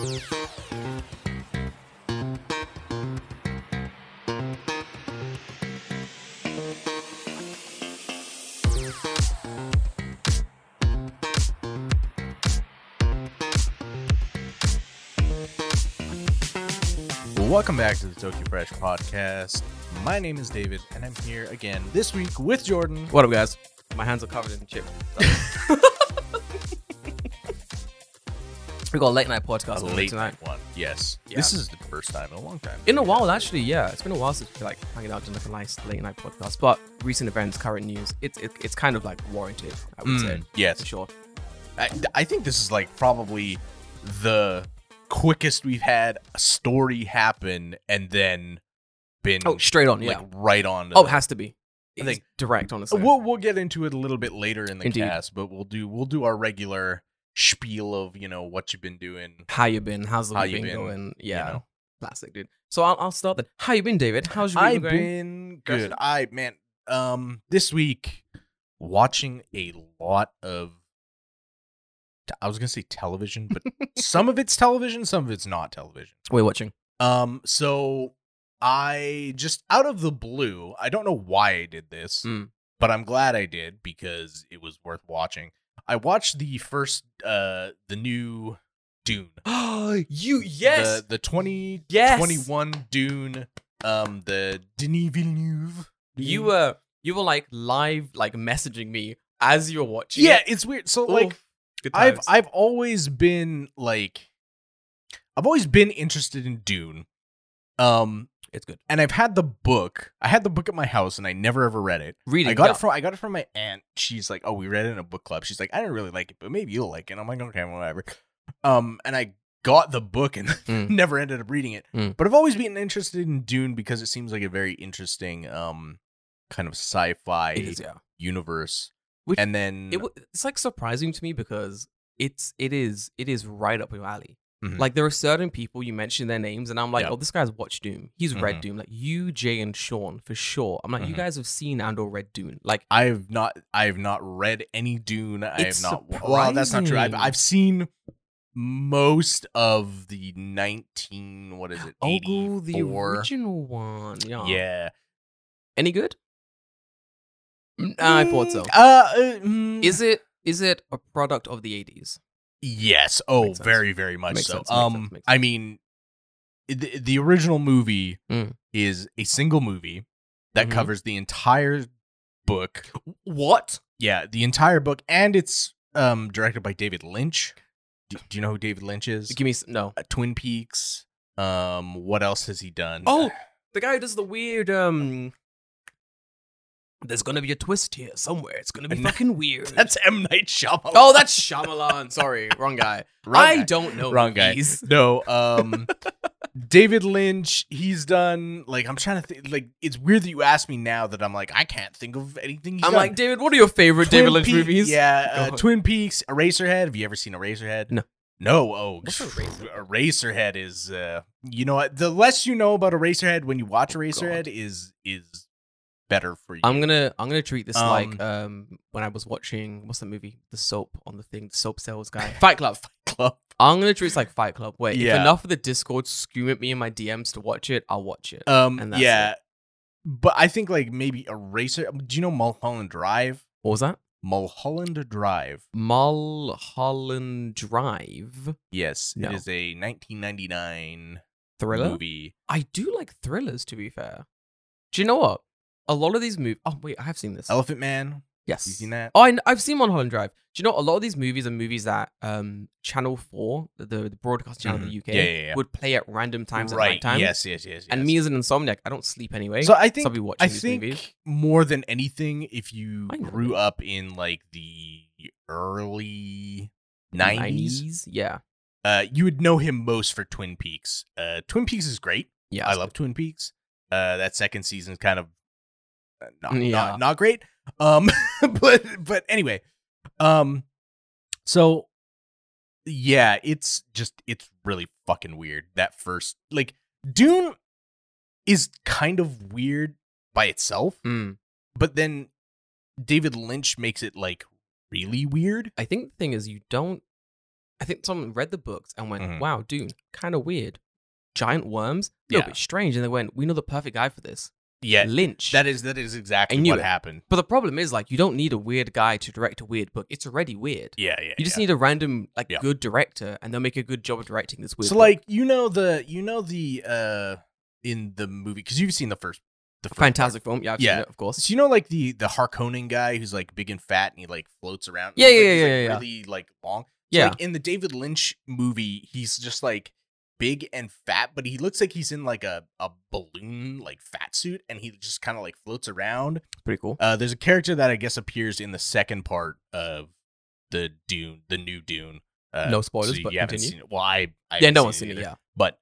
Welcome back to the Tokyo Fresh podcast. My name is David, and I'm here again this week with Jordan. What up, guys? My hands are covered in chip. We got a late night podcast Late tonight. night one. Yes. Yeah. This is the first time in a long time. In a while, actually, yeah. It's been a while since we hanging out doing like a nice late night podcast. But recent events, current news, it's kind of like warranted, I would say. Yes. For sure. I think this is like probably the quickest we've had a story happen and then been straight on, like yeah. right on. It has to be. I It's think direct, honestly. we'll get into it a little bit later in the Indeed. cast, but we'll do our regular spiel of what you've been doing. How you been? How's the How week you been been, going? Yeah. you know. Classic, dude. So I'll start then. How you been, David? How's your week I've going? been good. This week watching a lot of I was gonna say television, but some of it's television, some of it's not television. We're watching. So I just out of the blue, I don't know why I did this, but I'm glad I did because it was worth watching. I watched the first the new Dune. Yes. The 2021 Dune, the Denis Villeneuve. You were like live messaging me as you were watching. Yeah, it. it's weird. So Oof. Good times. I've always been interested in Dune. It's good. And I've had the book. I had the book at my house and I never ever read it. Reading. I got it from my aunt. She's like, "Oh, we read it in a book club." She's like, "I didn't really like it, but maybe you'll like it." I'm like, "Okay, whatever." And I got the book and never ended up reading it. But I've always been interested in Dune because it seems like a very interesting kind of sci-fi universe. And then it's like surprising to me because it is right up your alley. Mhm. Like there are certain people you mention their names and I'm like, Yeah. oh, this guy's watched Doom. He's read Doom. Like you, Jay, and Sean for sure. I'm like, you guys have seen and or read Dune. Like I have not read any Dune. I have It's not. Well, that's not true. surprising. I've seen most of the 84. the original one. Yeah. Yeah. Any good? I thought so. Is it a product of the 80s? Yes. Oh, Makes sense. very, very much Makes so. sense, makes sense. I mean, the original movie Mm. is a single movie that Mhm. covers the entire book. What? Yeah, the entire book, and it's directed by David Lynch. Do you know who David Lynch is? Give me no. Twin Peaks. What else has he done? Oh, the guy who does the weird there's gonna be a twist here somewhere. It's gonna be fucking weird. That's M. Night Shyamalan. Oh, that's Shyamalan. Sorry, wrong guy. I don't know. Wrong movies. guy. No, David Lynch. He's done I'm trying to think. It's weird that you asked me now that I'm like I can't think of anything. I'm like, David, what are your favorite David Lynch movies? Yeah, Twin Peaks, Eraserhead. Have you ever seen Eraserhead? No. No. Oh, What's Eraserhead? Eraserhead is. You know what? The less you know about Eraserhead when you watch Eraserhead is better for you. I'm gonna treat this like when I was watching what's that movie? The soap on the thing, the soap sales guy. Fight Club. I'm gonna treat it like Fight Club. Wait, Yeah. if enough of the Discord scream at me in my DMs to watch it, I'll watch it. And that's Yeah. it. But I think maybe Eraser. Do you know Mulholland Drive? What was that? Mulholland Drive. Mulholland Drive Yes, No. it is a 1999 thriller. movie. I do like thrillers, to be fair. Do you know what? A lot of these movies. Oh wait, I have seen this. Elephant Man. Yes, You seen that? Oh, I've seen Mulholland Drive. Do you know a lot of these movies are movies that Channel 4, the broadcast channel in the UK, Yeah. would play at random times at Right. night time. Yes. And me as an insomniac, I don't sleep anyway. So I think I'll be watching these think movies. more than anything, if you I know. grew up in the early 90s, Yeah. you would know him most for Twin Peaks. Twin Peaks is great. Yeah. I love Twin Peaks. That second season's kind of Yeah. not great. But anyway, so yeah, it's really fucking weird. That first Dune is kind of weird by itself, but then David Lynch makes it really weird. I think the thing is you don't I think someone read the books and went, wow, Dune, kind of weird. Giant worms, a little bit strange. And they went, we know the perfect guy for this. Yeah. Lynch. That is exactly what happened. But the problem is, like, you don't need a weird guy to direct a weird book. It's already weird. Yeah. You just need a random, like, good director, and they'll make a good job of directing this weird book. like, in the movie, because you've seen the first Fantastic film. Yeah, I've seen it, of course. So like the Harkonnen guy who's like big and fat and he like floats around. Yeah. Really like long. So, yeah. Like in the David Lynch movie, he's just like big and fat, but he looks like he's in like a balloon like fat suit, and he just kind of like floats around. Pretty cool. There's a character that I guess appears in the second part of the new Dune. No spoilers, so but you haven't continue. seen it. Well, I no one's seen it. Yeah, but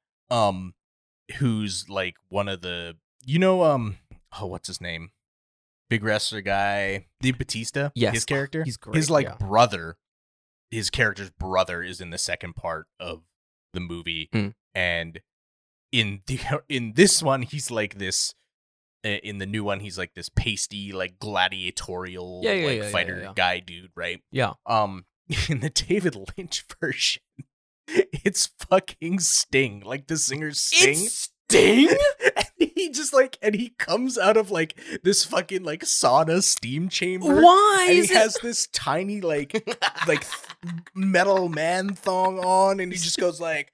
who's like one of the what's his name? Big wrestler guy, Dave Bautista. Yes, his character. He's great. His brother. His character's brother is in the second part of the movie, and in this one, he's like this. In the new one, he's like this pasty, like gladiatorial, fighter guy dude, right? Yeah. In the David Lynch version, it's fucking Sting, like the singer Sting. It's Sting? And he just like, and he comes out of like this fucking like sauna steam chamber. Why? And he has this tiny like metal man thong on, and he just goes like,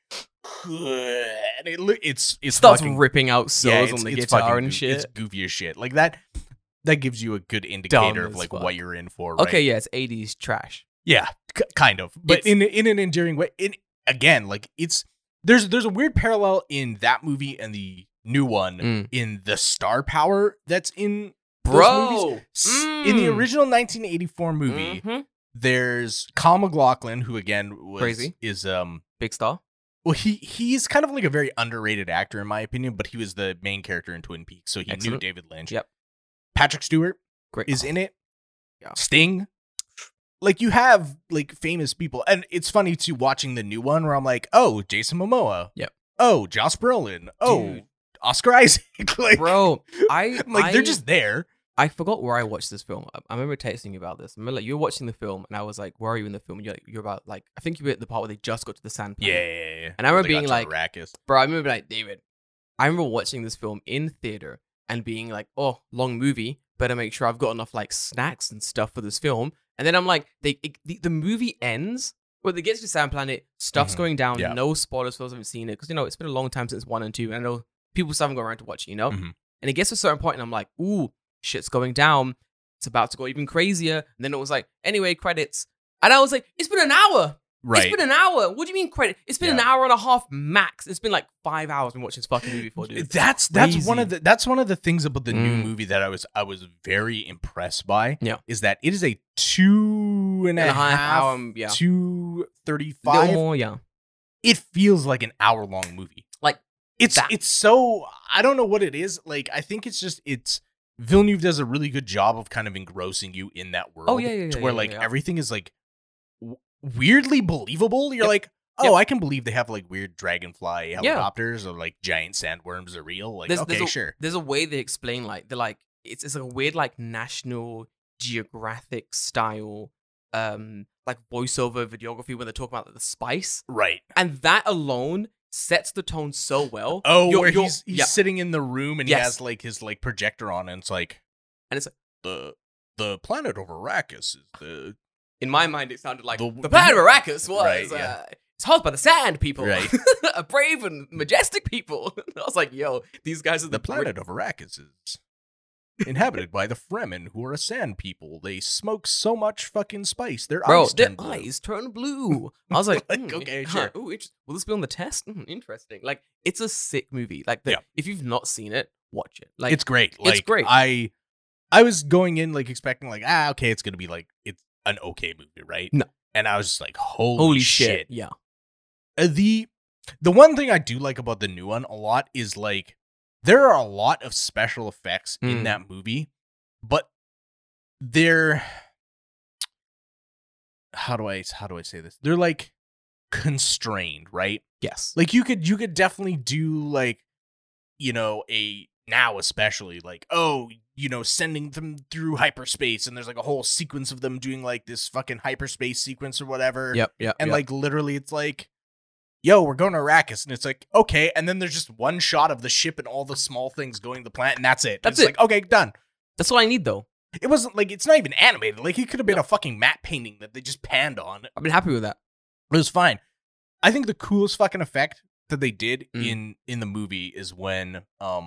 and it's starts fucking, ripping out solos on the guitar and shit. It's goofy as shit. Like that gives you a good indicator of like what you're in for. Right? Okay, yeah, it's 80s trash. Yeah, kind of, but in an endearing way. Again, like there's a weird parallel in that movie and the new one in the star power that's in those movies. In the original 1984 movie, there's Kyle MacLachlan, who again is big star. Well, he's kind of like a very underrated actor in my opinion, but he was the main character in Twin Peaks, so he knew David Lynch. Yep. Patrick Stewart is in it. Yeah. Sting. Like, you have, like, famous people. And it's funny, too, watching the new one where I'm like, oh, Jason Momoa. Yep. Oh, Josh Brolin. Oh, Oscar Isaac. Like, bro, they're just there. I forgot where I watched this film. I remember texting you about this. I remember, like, you were watching the film, and I was like, where are you in the film? And you're about, like, I think you were at the part where they just got to the sand planet. Yeah. And I remember being like, bro, I remember like, David, I remember watching this film in theater and being like, oh, long movie. Better make sure I've got enough, like, snacks and stuff for this film. And then I'm like, the movie ends, where they get to the sand planet, stuff's going down, no spoilers for those who haven't seen it, because, it's been a long time since 1 and 2, and I know people still haven't got around to watch it, And it gets to a certain point, and I'm like, ooh, shit's going down. It's about to go even crazier. And then it was like, anyway, credits. And I was like, it's been an hour. Right. It's been an hour. What do you mean credit? It's been an hour and a half max. It's been like 5 hours been watching this fucking movie for, dude. That's one of the things about the new movie that I was very impressed by. Yeah. Is that it is a 2.5 hour, 2:35 more, yeah. It feels like an hour-long movie. Like it's so, I don't know what it is. Like, I think it's Villeneuve does a really good job of kind of engrossing you in that world. Oh yeah. To where everything is like weirdly believable. You're like, oh, I can believe they have like weird dragonfly helicopters or like giant sandworms are real. Like, sure. There's a way they explain, like, they're like, it's like a weird like National Geographic style like voiceover videography when they talk about the spice. Right. And that alone sets the tone so well. Oh, where he's sitting in the room and he has like his like projector on, and it's like the planet of Arrakis is the. In my mind, it sounded like the planet of Arrakis was it's haunted by the sand people, right? A brave and majestic people. I was like, yo, these guys are the planet of Arrakis is inhabited by the Fremen, who are a sand people. They smoke so much fucking spice. Their eyes turn blue. I was like, okay, sure. Will this be on the test? Interesting. Like, it's a sick movie. Like, if you've not seen it, watch it. Like, it's great. Like, it's great. I was going in like expecting like, okay, it's gonna be like it's an okay movie, right? No. And I was just like, holy shit. Yeah. The one thing I do like about the new one a lot is like there are a lot of special effects in that movie, but they're how do I say this? They're like constrained, right? Yes. Like you could definitely do like, now especially like, oh, sending them through hyperspace, and there's like a whole sequence of them doing like this fucking hyperspace sequence or whatever. Yep. And like literally it's like, yo, we're going to Arrakis, and it's like, okay, and then there's just one shot of the ship and all the small things going to the planet, and that's it. It's like, okay, done. That's what I need though. It wasn't like, it's not even animated. Like, it could have been a fucking matte painting that they just panned on. I've been happy with that. It was fine. I think the coolest fucking effect that they did in the movie is when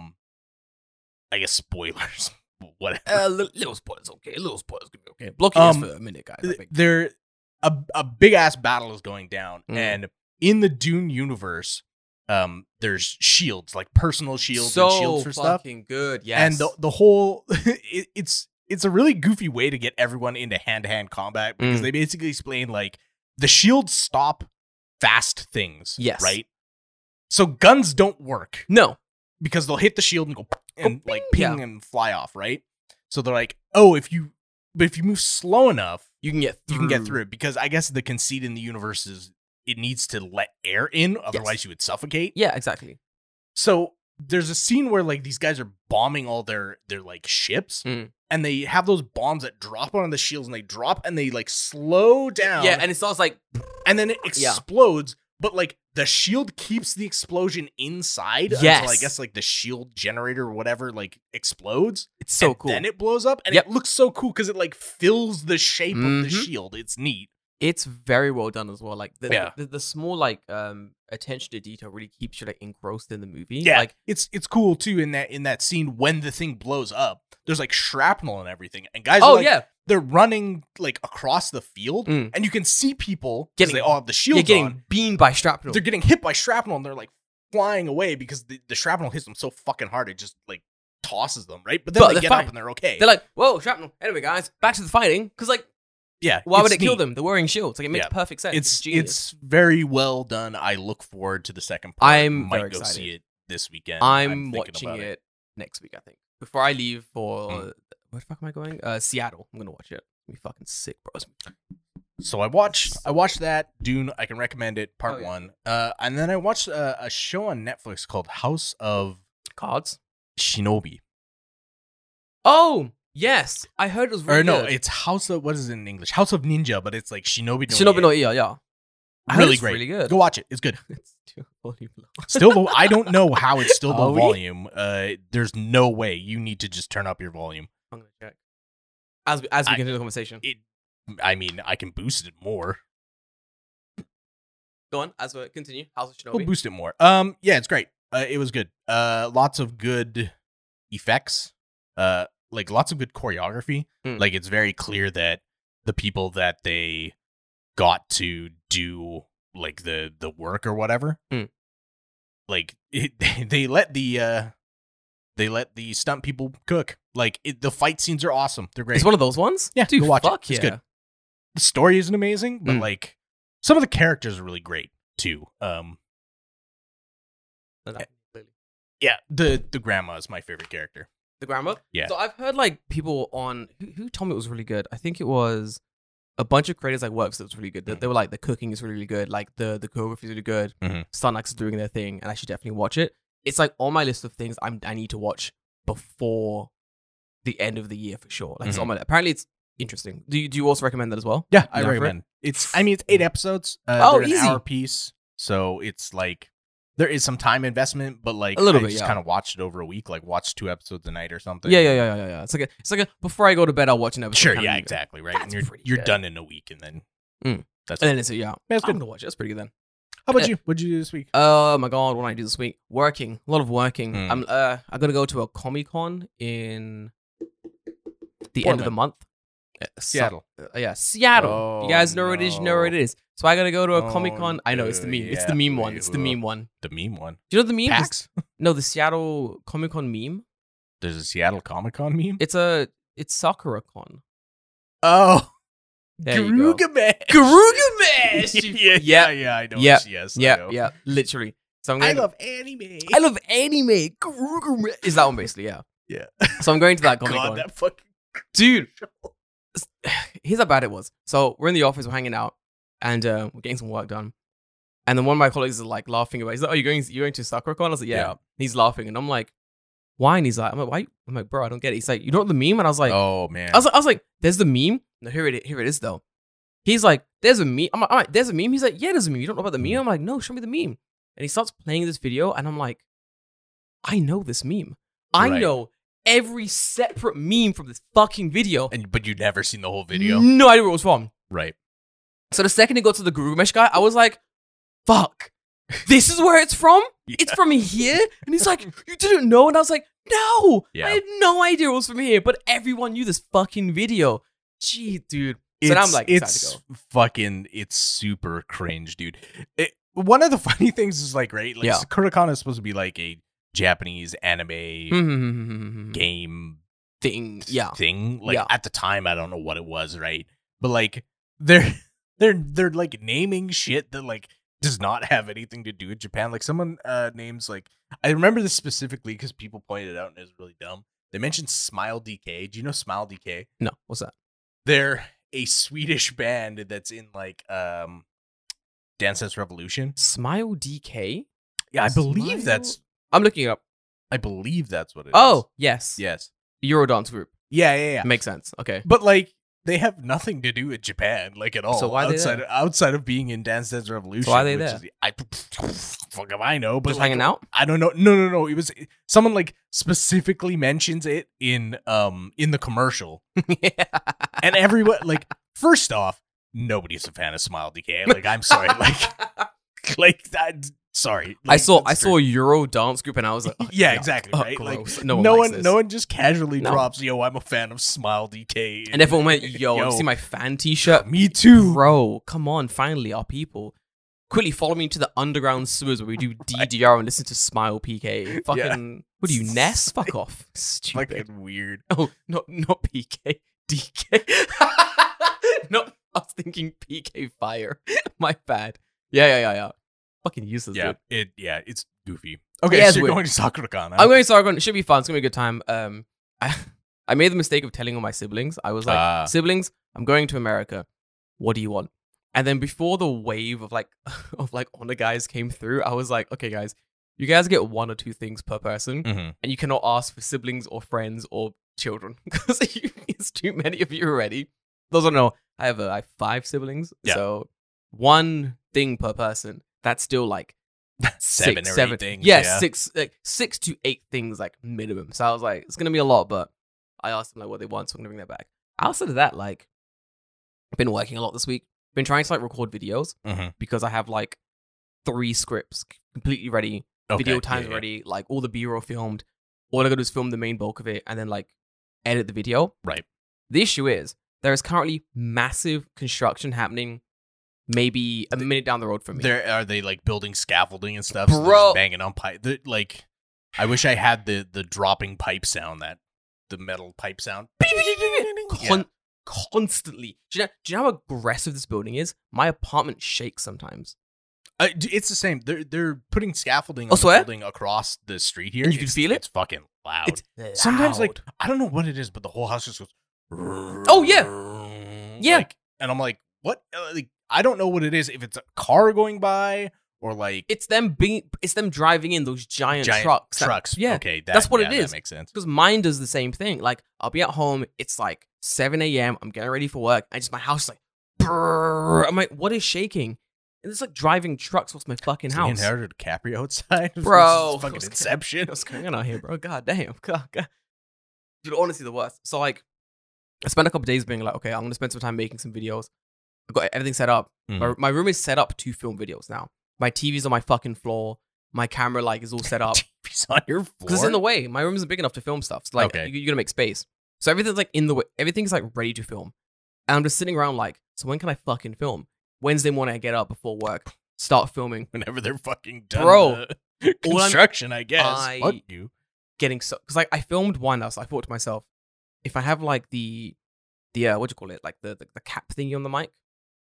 I guess spoilers, whatever. Little spoilers, okay. Little spoilers could be okay. Blocking this for a minute, guys. I think. There, a big ass battle is going down, and in the Dune universe, there's shields, like personal shields and shields for stuff. So fucking good, yes. And the whole it's a really goofy way to get everyone into hand-to-hand combat, because they basically explain like the shields stop fast things, yes, right? So guns don't work. No. Because they'll hit the shield and go and like ping and fly off, right? So they're like, oh, if you move slow enough, you can get through it. Because I guess the conceit in the universe is it needs to let air in, otherwise you would suffocate. Yeah, exactly. So there's a scene where like these guys are bombing all their like ships, and they have those bombs that drop on the shields, and they drop and they like slow down. Yeah, and it sounds like, and then it explodes. But like the shield keeps the explosion inside until I guess like the shield generator or whatever like explodes. It's so cool. Then it blows up, and it looks so cool because it like fills the shape of the shield. It's neat. It's very well done as well. Like the small like attention to detail really keeps you like engrossed in the movie. Yeah, like it's cool too in that scene when the thing blows up. There's like shrapnel and everything, and guys are like, they're running like across the field, and you can see people because they all have the shields getting beamed by shrapnel. They're getting hit by shrapnel, and they're like flying away because the shrapnel hits them so fucking hard it just like tosses them, right? But then they get up and they're okay. They're like, whoa, shrapnel. Anyway, guys, back to the fighting, because like, why would it kill them? They're wearing shields. Like, it makes perfect sense. It's very well done. I look forward to the second part. I'm very excited. See it this weekend. I'm watching it next week, I think. Before I leave for where the fuck am I going? Seattle. I'm gonna watch it. Be fucking sick, bro. So I watched that Dune. I can recommend it, part 1. And then I watched a show on Netflix called House of Cards, Shinobi. Oh yes, I heard it was really good. It's House of, what is it in English? House of Ninja, but it's like Shinobi no Shinobi no Iya, yeah. Really great. Really good. Go watch it. It's good. It's too volume low. Still, I don't know how it's still low volume. There's no way. You need to just turn up your volume. I'm gonna check as we continue the conversation. I mean, I can boost it more. Go on, as we continue. House of Shinobi. We'll boost it more. Yeah, it's great. It was good. Lots of good effects. Like lots of good choreography. Like it's very clear that the people that they got to do like the work or whatever, like they let the stunt people cook. Like the fight scenes are awesome. They're great. It's one of those ones. Yeah, dude, go watch fuck it. It's good. The story isn't amazing, but like some of the characters are really great too. Yeah, the grandma is my favorite character. The grandma? Yeah. So I've heard like people on who told me it was really good. I think it was a bunch of creators like works that was really good. They were like, the cooking is really good, like the choreography is really good. Stunt actors doing their thing, and I should definitely watch it. It's like on my list of things I need to watch before the end of the year for sure. Like it's on my, apparently it's interesting. Do you also recommend that as well? Yeah, I recommend. It's 8 episodes. They're an hour piece, so it's like there is some time investment, but like a little bit, just kind of watched it over a week, like watch 2 episodes a night or something. Yeah. It's like a before I go to bed, I'll watch an episode. Sure, yeah, exactly, right. And you're done in a week, and then that's and then it's yeah. That's good. I'm gonna watch it. That's pretty good then. How about you? What'd you do this week? Oh my god, what did I do this week? Working, a lot of working. I'm gonna go to a Comic-Con in the end of the month. Seattle. Seattle. Oh, you guys know where it is. You know where it is. So I gotta go to a Comic-Con. I know it's the meme. It's the meme one. It's the meme one. The meme one. Do you know the meme? PAX? No, the Seattle Comic-Con meme. There's a Seattle Comic-Con meme. It's Sakura-Con. Oh. Garugamesh. Yeah, I know. Yeah, literally. So I love anime. Garugamesh. Is that one basically? Yeah. So I'm going to that Comic-Con. God, that fucking dude. Here's how bad it was. So we're in the office, we're hanging out, and we're getting some work done. And then one of my colleagues is like laughing about it. He's like, "Oh, you're going to Sakura-Con?" I was like, "Yeah." He's laughing, and I'm like, why? And he's like, I'm like, why? I'm like, bro, I don't get it. He's like, you know what the meme? And I was like, oh man, I was like, there's the meme. No, here it is though. He's like, there's a meme. I'm like, all right, there's a meme. He's like, yeah, there's a meme. You don't know about the meme? I'm like, no, show me the meme. And he starts playing this video, and I'm like, I know this meme. I know every separate meme from this fucking video. But you'd never seen the whole video? No idea where it was from. Right. So the second he got to the Guru-mesh guy, I was like, fuck. This is where it's from? Yeah. It's from here? And he's like, you didn't know? And I was like, no. Yeah. I had no idea it was from here. But everyone knew this fucking video. Gee, dude. So now I'm like, it's fucking, it's super cringe, dude. One of the funny things is like, right? Like, Kurokana is supposed to be like a Japanese anime game thing. Like at the time, I don't know what it was, right? But like, they're like naming shit that like does not have anything to do with Japan. Like someone names like, I remember this specifically because people pointed it out and it was really dumb. They mentioned Smile DK. Do you know Smile DK? No, what's that? They're a Swedish band that's in like Dance Dance Revolution. Smile DK? Yeah, I believe that's... I'm looking it up. I believe that's what it is. Oh, yes. Yes. Eurodance group. Yeah. Makes sense. Okay. But like, they have nothing to do with Japan, like at all. So why outside of being in Dance Dance Revolution? So why are they there? Fuck if I know. But just like, hanging out? I don't know. No. It was someone like specifically mentions it in the commercial. Yeah. And everyone like, first off, nobody's a fan of Smile DK. Like, I'm sorry. like that. Sorry. Like, I saw a Euro dance group and I was like, oh, yeah, exactly. Right. Gross. Like, no one just casually drops, yo, I'm a fan of Smile DK. And everyone went, yo, see my fan t-shirt? Me too. Bro, come on, finally, our people. Quickly follow me to the underground sewers where we do DDR and listen to Smile PK. Fucking, what are you, Ness? Fuck off. Stupid. Fucking weird. Oh, not PK. DK. I was thinking PK Fire. My bad. Yeah. Fucking useless, dude. It's goofy. Okay, so you're going to Sakura-Con. I'm going to Sakura-Con. It should be fun. It's going to be a good time. I made the mistake of telling all my siblings. I was like, siblings, I'm going to America. What do you want? And then before the wave of honor guys came through, I was like, okay, guys, you guys get 1 or 2 things per person, and you cannot ask for siblings or friends or children because it's too many of you already. Those don't know. I have 5 siblings, so 1 thing per person. That's still like 7 or 8 things. Yeah, 6 to 8 things like minimum. So I was like, it's gonna be a lot, but I asked them like what they want, so I'm gonna bring that back. Outside of that, like, I've been working a lot this week. Been trying to like record videos because I have like 3 scripts completely ready, video times ready, like all the B-roll filmed. All I gotta do is film the main bulk of it and then like edit the video. Right. The issue is there is currently massive construction happening. Maybe a minute down the road from me. Are they like building scaffolding and stuff? Bro, so banging on pipe. Like, I wish I had the dropping pipe sound, the metal pipe sound. Constantly. Do you know how aggressive this building is? My apartment shakes sometimes. It's the same. They're putting scaffolding on the building across the street here. And you can feel it. It's fucking loud. It's loud. Sometimes, like, I don't know what it is, but the whole house just goes. Oh yeah. Like, and I'm like, what? Like, I don't know what it is. If it's a car going by or like it's them driving in those giant trucks. Yeah, okay, that's what it is. That makes sense. Because mine does the same thing. Like, I'll be at home. It's like 7 a.m. I'm getting ready for work. And just my house is like, brrr. I'm like, what is shaking? And it's like driving trucks off my fucking house. Inherited DiCaprio outside, bro. Fucking Inception. What's going on out here, bro? God damn. God. Dude, honestly, the worst. So like, I spent a couple days being like, okay, I'm gonna spend some time making some videos. I've got everything set up. My room is set up to film videos now. My TV's on my fucking floor. My camera like is all set up. TV's on your floor? Because it's in the way. My room isn't big enough to film stuff. So like, you gotta make space. So everything's like in the way. Everything's like ready to film. And I'm just sitting around like, so when can I fucking film? Wednesday morning I get up before work, start filming. Whenever they're fucking done. Bro. Construction, I guess. Fuck you. Getting so, because like I filmed one now, so I thought to myself, if I have like the what do you call it? Like the cap thingy on the mic.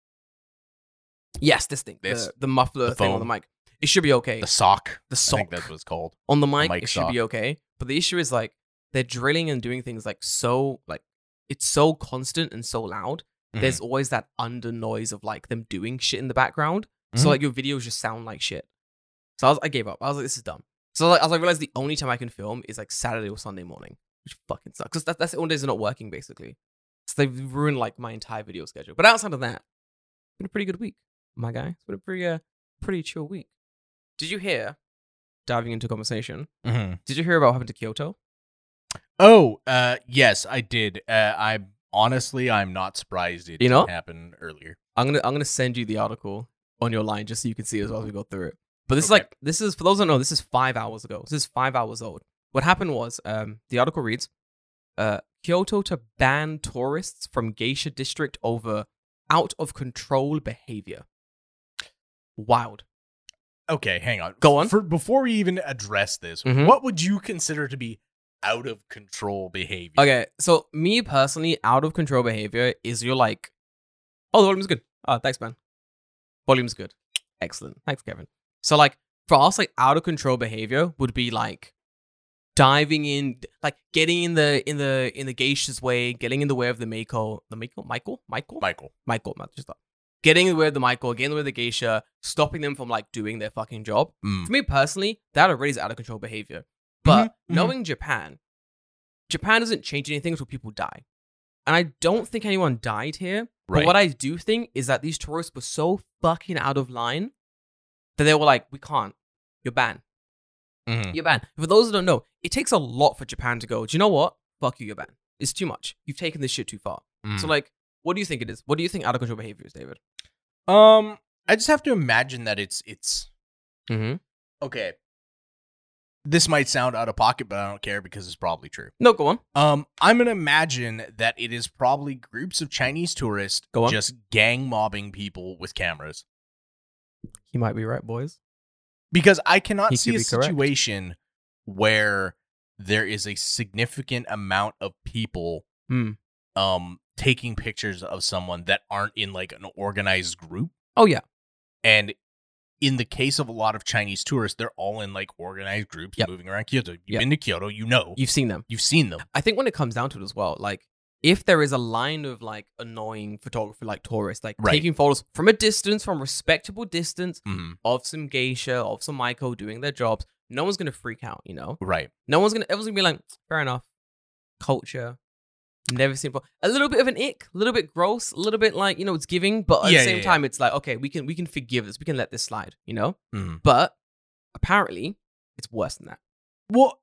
Yes, this thing. The muffler thing on the mic. It should be okay. The sock. I think that's what it's called. On the mic, it should be okay. But the issue is like they're drilling and doing things like so like it's so constant and so loud. There's always that under noise of like them doing shit in the background. So like your videos just sound like shit. So I gave up. I was like, this is dumb. So like, I realized the only time I can film is like Saturday or Sunday morning, which fucking sucks. Because that's the only days they're not working, basically. So they've ruined like my entire video schedule. But outside of that, it's been a pretty good week, my guy. It's been a pretty chill week. Did you hear, diving into conversation, did you hear about what happened to Kyoto? Oh, yes, I did. I'm not surprised it didn't happen earlier. I'm gonna send you the article on your line just so you can see it as well as we go through it. But this is for those who don't know, this is 5 hours ago. This is 5 hours old. What happened was, the article reads, Kyoto to ban tourists from geisha district over out of control behavior. Wild. Okay, hang on. Go on. Before we even address this, what would you consider to be out of control behavior? Okay, so me personally, out of control behavior is you're like, oh, the volume's good. Oh, thanks, man. Volume's good. Excellent. Thanks, Kevin. So like for us, like out of control behavior would be like diving in, like getting in the geisha's way, getting in the way of the Michael, not just that. Getting in the way of the Michael, getting in the way of the geisha, stopping them from like doing their fucking job. For me personally, that already is out of control behavior. But knowing Japan doesn't change anything until people die. And I don't think anyone died here. Right. But what I do think is that these tourists were so fucking out of line that they were like, we can't. You're banned. You're banned. For those who don't know, it takes a lot for Japan to go, do you know what? Fuck you, you're banned. It's too much. You've taken this shit too far. So like, what do you think it is? What do you think out of control behavior is, David? I just have to imagine that it's okay. This might sound out of pocket, but I don't care because it's probably true. No, go on. I'm gonna imagine that it is probably groups of Chinese tourists just gang mobbing people with cameras. He might be right, boys. Because I cannot see a situation where there is a significant amount of people taking pictures of someone that aren't in like an organized group. Oh yeah. And in the case of a lot of Chinese tourists, they're all in like organized groups moving around Kyoto. You've been to Kyoto, you know. You've seen them. I think when it comes down to it as well, like if there is a line of like annoying photography like tourists, like taking photos from a distance, from respectable distance of some geisha, of some Maiko doing their jobs, no one's gonna freak out, you know? Right. Everyone's gonna be like, fair enough. Culture. Never seen before. A little bit of an ick, a little bit gross, a little bit like, you know, it's giving, but at the same time, it's like, okay, we can forgive this, we can let this slide, you know? But apparently, it's worse than that. Well,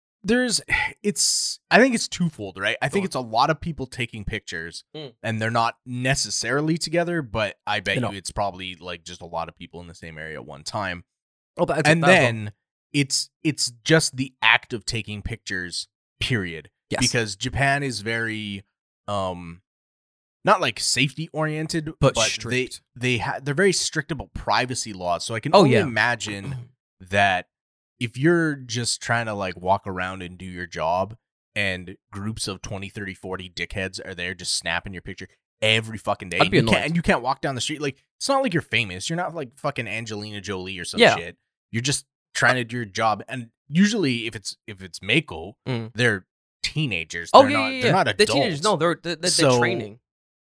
I think it's twofold, right? I think it's a lot of people taking pictures, and they're not necessarily together, but I bet you it's probably like just a lot of people in the same area at one time. Oh, but and then it's just the act of taking pictures, period. Yes. Because Japan is very, not like safety oriented, but strict. They're very strict about privacy laws. So I can only imagine that if you're just trying to like walk around and do your job, and groups of 20, 30, 40 dickheads are there just snapping your picture every fucking day, and you can't walk down the street. Like, it's not like you're famous. You're not like fucking Angelina Jolie or some shit. You're just trying to do your job. And usually, if it's Mako, they're teenagers. They're not adults. They're teenagers. No, they're training.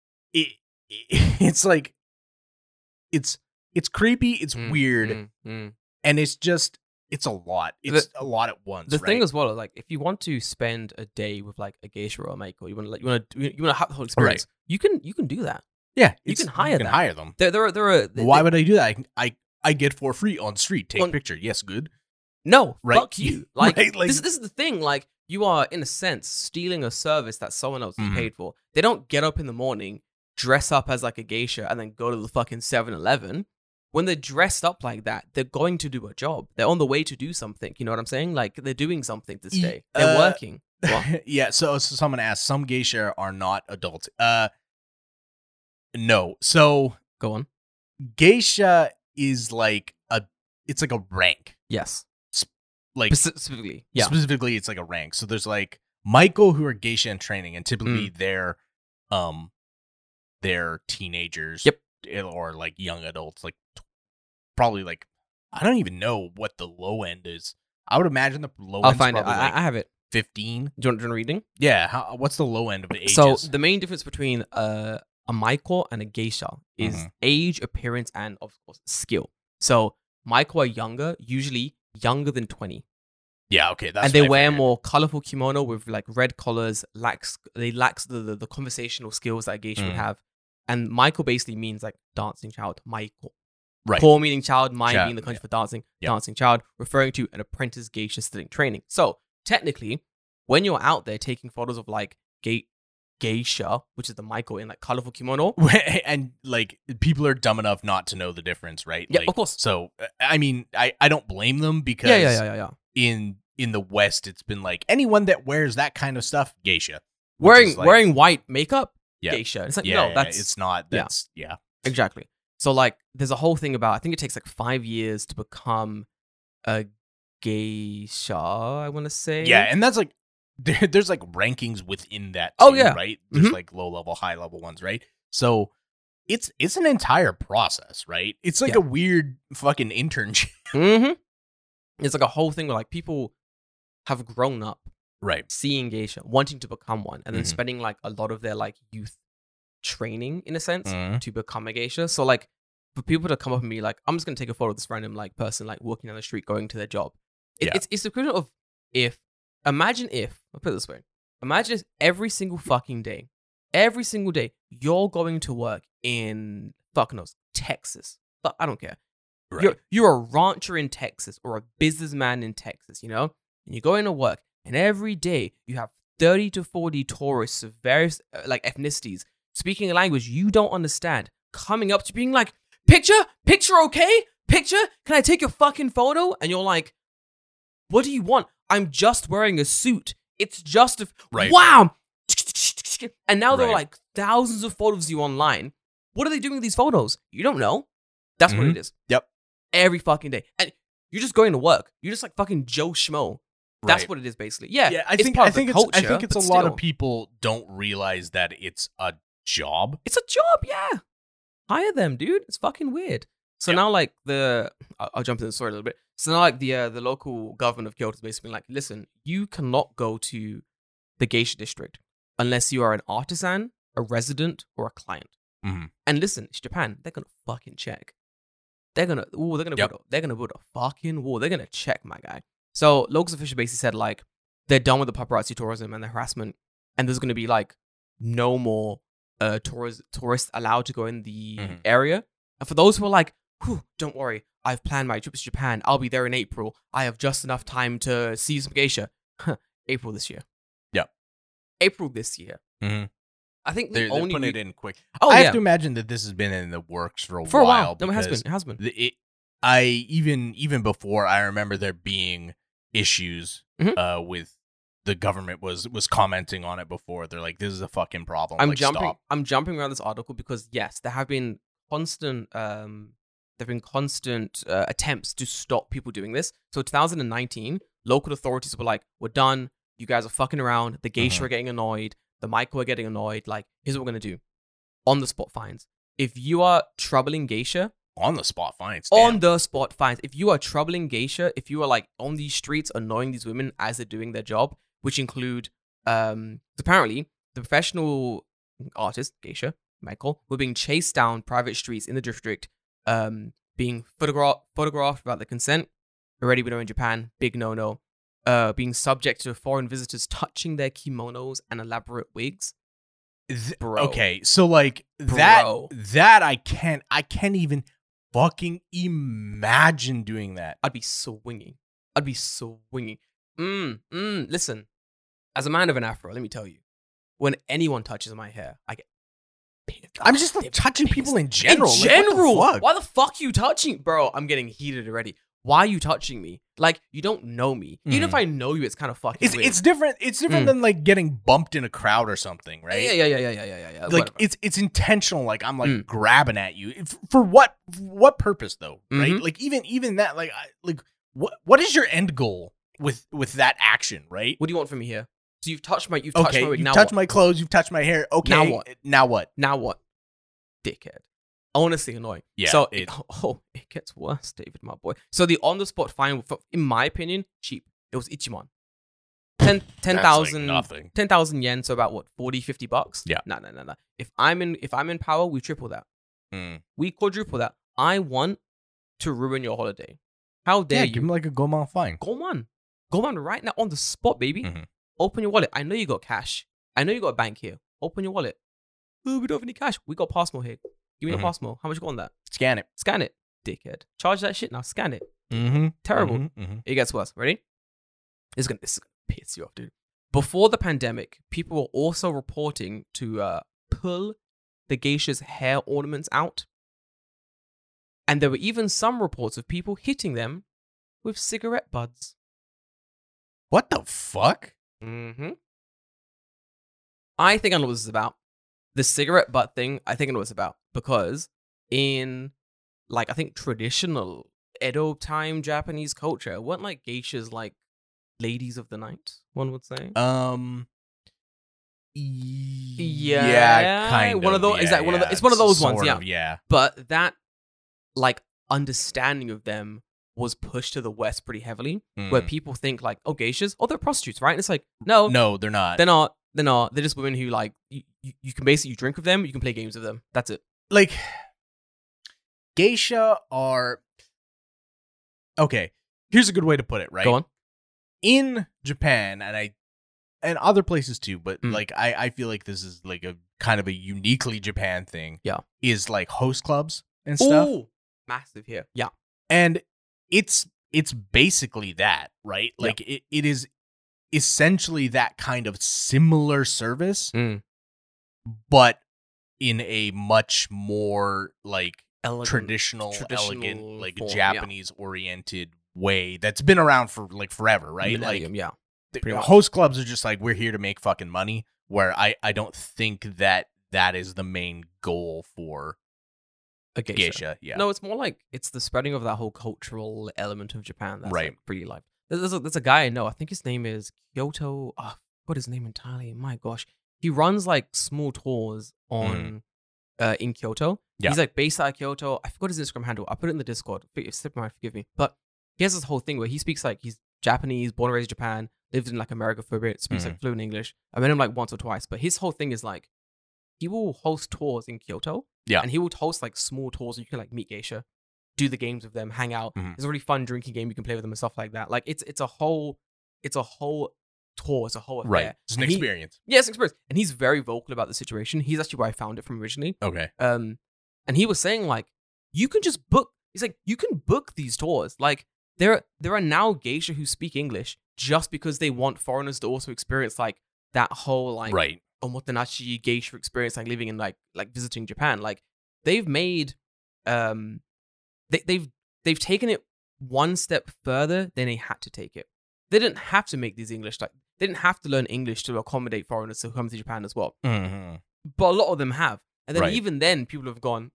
It's like it's creepy. It's weird, and it's a lot. It's a lot at once. The thing as well, like if you want to spend a day with like a geisha or a Mako, you want to have the whole experience. You can do that. Yeah, you can hire them. Why would I do that? I get for free on street. Take a picture. Yes, good. No, fuck you. Like, this is the thing. Like, you are, in a sense, stealing a service that someone else has paid for. They don't get up in the morning, dress up as like a geisha, and then go to the fucking 7-Eleven. When they're dressed up like that, they're going to do a job. They're on the way to do something. You know what I'm saying? Like, they're doing something this day. They're working. Yeah, so someone asked, some geisha are not adults. No. So... Go on. Geisha is like it's like a rank. Yes. Like specifically, Specifically, it's like a rank. So there's like Maiko who are geisha in training, and typically they're teenagers, or like young adults, like probably like I don't even know what the low end is. I would imagine the low end. I'll find it. I have it. 15. Do you want reading? Yeah. What's the low end of the ages? So the main difference between a Maiko and a geisha is age, appearance, and of course skill. So Maiko are younger, usually younger than 20. Yeah, okay, that's and they what I wear figured. more colorful kimono with like red collars. They lacks the conversational skills that a geisha would have. And Maiko basically means like dancing child. Maiko. Right. Ko meaning child, mai Child, being the country for dancing, Yep. dancing child, referring to an apprentice geisha still in training. So technically, when you're out there taking photos of like geisha, which is the Maiko in like colorful kimono, And like people are dumb enough not to know the difference, right? Yeah, like, of course. So I mean, I don't blame them because yeah. in the West, it's been like anyone that wears that kind of stuff, geisha. Wearing white makeup, Yeah. geisha. It's like Yeah, that's it's not. That's yeah. exactly. So like, there's a whole thing about. I think it takes like 5 years to become a geisha. I want to say. Yeah, and that's like there's like rankings within that. Oh, too, yeah. right. There's Mhm. like low level, high level ones, right? So it's an entire process, right? It's like Yeah. a weird fucking internship, Mm-hmm. It's like a whole thing where like people have grown up right? seeing geisha, wanting to become one, and then Mhm. spending like a lot of their like youth training in a sense Mhm. to become a geisha. So like for people to come up and be like, I'm just gonna take a photo of this random like person like walking down the street going to their job. Yeah. It's the equivalent of imagine if I'll put it this way. Imagine if every single fucking day, you're going to work in fuck knows, Texas. But I don't care. Right. You're a rancher in Texas or a businessman in Texas, you know? And you go into work, and every day you have 30 to 40 tourists of various like ethnicities speaking a language you don't understand, coming up to being like, picture okay? Picture? Can I take your fucking photo? And you're like, what do you want? I'm just wearing a suit. It's just Right. wow. And now there are Right. like thousands of photos of you online. What are they doing with these photos? You don't know. That's what Mhm. it is. Yep. Every fucking day. And you're just going to work. You're just like fucking Joe Schmo. That's Right. what it is basically. Yeah. Yeah, I it's think part I of the think culture, it's a but lot still. of people don't realize that it's a job. It's a job, yeah. Hire them, dude. It's fucking weird. So Yeah. now, like I'll jump in the story a little bit. So now, like the local government of Kyoto is basically like, listen, you cannot go to the geisha district unless you are an artisan, a resident, or a client. Mhm. And listen, it's Japan. They're gonna fucking check. They're gonna Yep. build a fucking wall. They're gonna check, my guy. So locals official basically said like they're done with the paparazzi tourism and the harassment, and there's gonna be like no more tourists allowed to go in the Mhm. area. And for those who are like, whew, don't worry, I've planned my trip to Japan. I'll be there in April. I have just enough time to see some geisha. April this year. Yep. April this year. Mhm. I think They're the only putting it in quick. Oh, I yeah. have to imagine that this has been in the works for a for a while. while. No, it has because been. It has been. I even before I remember there being issues Mhm. with the government was commenting on it before. They're like, this is a fucking problem. I'm like, jumping. Stop. I'm jumping around this article because yes, there have been constant. Attempts to stop people doing this. So 2019, local authorities were like, "We're done. You guys are fucking around. The geisha Mhm. are getting annoyed. The Maiko are getting annoyed. Like, here's what we're gonna do: on the spot fines. If you are troubling geisha, On the spot fines. on the spot fines. If you are troubling geisha, if you are like on these streets annoying these women as they're doing their job, which include apparently the professional artist geisha Michael were being chased down private streets in the district, being photographed without the consent. Already we know in Japan, big no. Being subject to foreign visitors touching their kimonos and elaborate wigs. Bro. Okay, so like Bro. that I can't even fucking imagine doing that. I'd be swinging. Listen, as a man of an afro, let me tell you, when anyone touches my hair, I get pissed. I'm just like They're touching pissed. people in general. In Like, what the general, fuck? why the fuck are you touching, bro? I'm getting heated already. Why are you touching me? Like, you don't know me. Even if I know you, it's kind of fucking weird. It's different. It's different than like getting bumped in a crowd or something, right? Yeah. Like Whatever. it's intentional. Like I'm like grabbing at you for what purpose though, right? Mhm. Like even that, like what is your end goal with that action, right? What do you want from me here? So you've touched my wig. You've Now touched what? my clothes, you've touched my hair. Okay, Now what? Now what? Now what? Dickhead. Honestly annoying. Yeah, So it gets worse, David, my boy. So the on the spot fine, in my opinion, cheap. It was Ichiman. 10,000 nothing. 10,000 yen, so about what, $40-50? Yeah. No. If I'm in power, we triple that. Mm. We quadruple that. I want to ruin your holiday. How dare Yeah, you? give him like a Goemon fine. Go on. Go on right now on the spot, baby. Open your wallet. I know you got cash. I know you got a bank here. Open your wallet. Oh, we don't have any cash. We got Passmo here. Give me your Passmo. How much you got on that? Scan it. Scan it, dickhead. Charge that shit now. Scan it. Terrible. It gets worse. Ready? This is gonna piss you off, dude. Before the pandemic, people were also reporting to pull the geisha's hair ornaments out. And there were even some reports of people hitting them with cigarette butts. What the fuck? I think I know what this is about. The cigarette butt thing, I think I know what it's about. Because in, like, I think traditional Edo time Japanese culture, weren't like geishas like ladies of the night, one would say? Yeah, kind of. One of those, yeah, exactly. Yeah. It's one of those ones, Sort of, yeah. But that, like, understanding of them was pushed to the West pretty heavily, where people think like, oh, geishas, oh, they're prostitutes, right? And it's like, no, they're not. They're not. They're not. They're just women who like you can basically drink with them, you can play games with them. That's it. Like, geisha are okay. Here's a good way to put it. Right. Go on. In Japan and other places too, but like I feel like this is like a kind of a uniquely Japan thing. Yeah. Is like host clubs and stuff. Ooh, massive here. Yeah. And it's basically that, right? Like it is essentially that kind of similar service, but in a much more like traditional elegant, like form, Japanese oriented way that's been around for like forever, right? Millennium, like host clubs are just like, we're here to make fucking money, where I don't think that is the main goal for a geisha. Yeah. No, it's more like it's the spreading of that whole cultural element of Japan that's right. Like really like there's a guy I know, I think his name is Kyoto. What is his name entirely? My gosh. He runs like small tours on in Kyoto. Yeah. He's like based out of Kyoto. I forgot his Instagram handle. I put it in the Discord. Forgive me. But he has this whole thing where he speaks like he's Japanese, born and raised in Japan, lived in like America for a bit, speaks like fluent English. I met him like once or twice. But his whole thing is like he will host tours in Kyoto. Yeah. And he would host like small tours and you can like meet geisha, do the games with them, hang out. It's a really fun drinking game you can play with them and stuff like that. Like it's a whole tour, it's a whole affair. Right. It's an experience. Yes, experience. And he's very vocal about the situation. He's actually where I found it from originally. Okay. And he was saying like, you can just book. He's like, you can book these tours. Like there are now geisha who speak English just because they want foreigners to also experience like that whole like right. omotenashi geisha experience, like living in like visiting Japan. Like they've made they've taken it one step further than they had to take it. They didn't have to make these English, like they didn't have to learn English to accommodate foreigners to come to Japan as well. But a lot of them have. And then even then people have gone,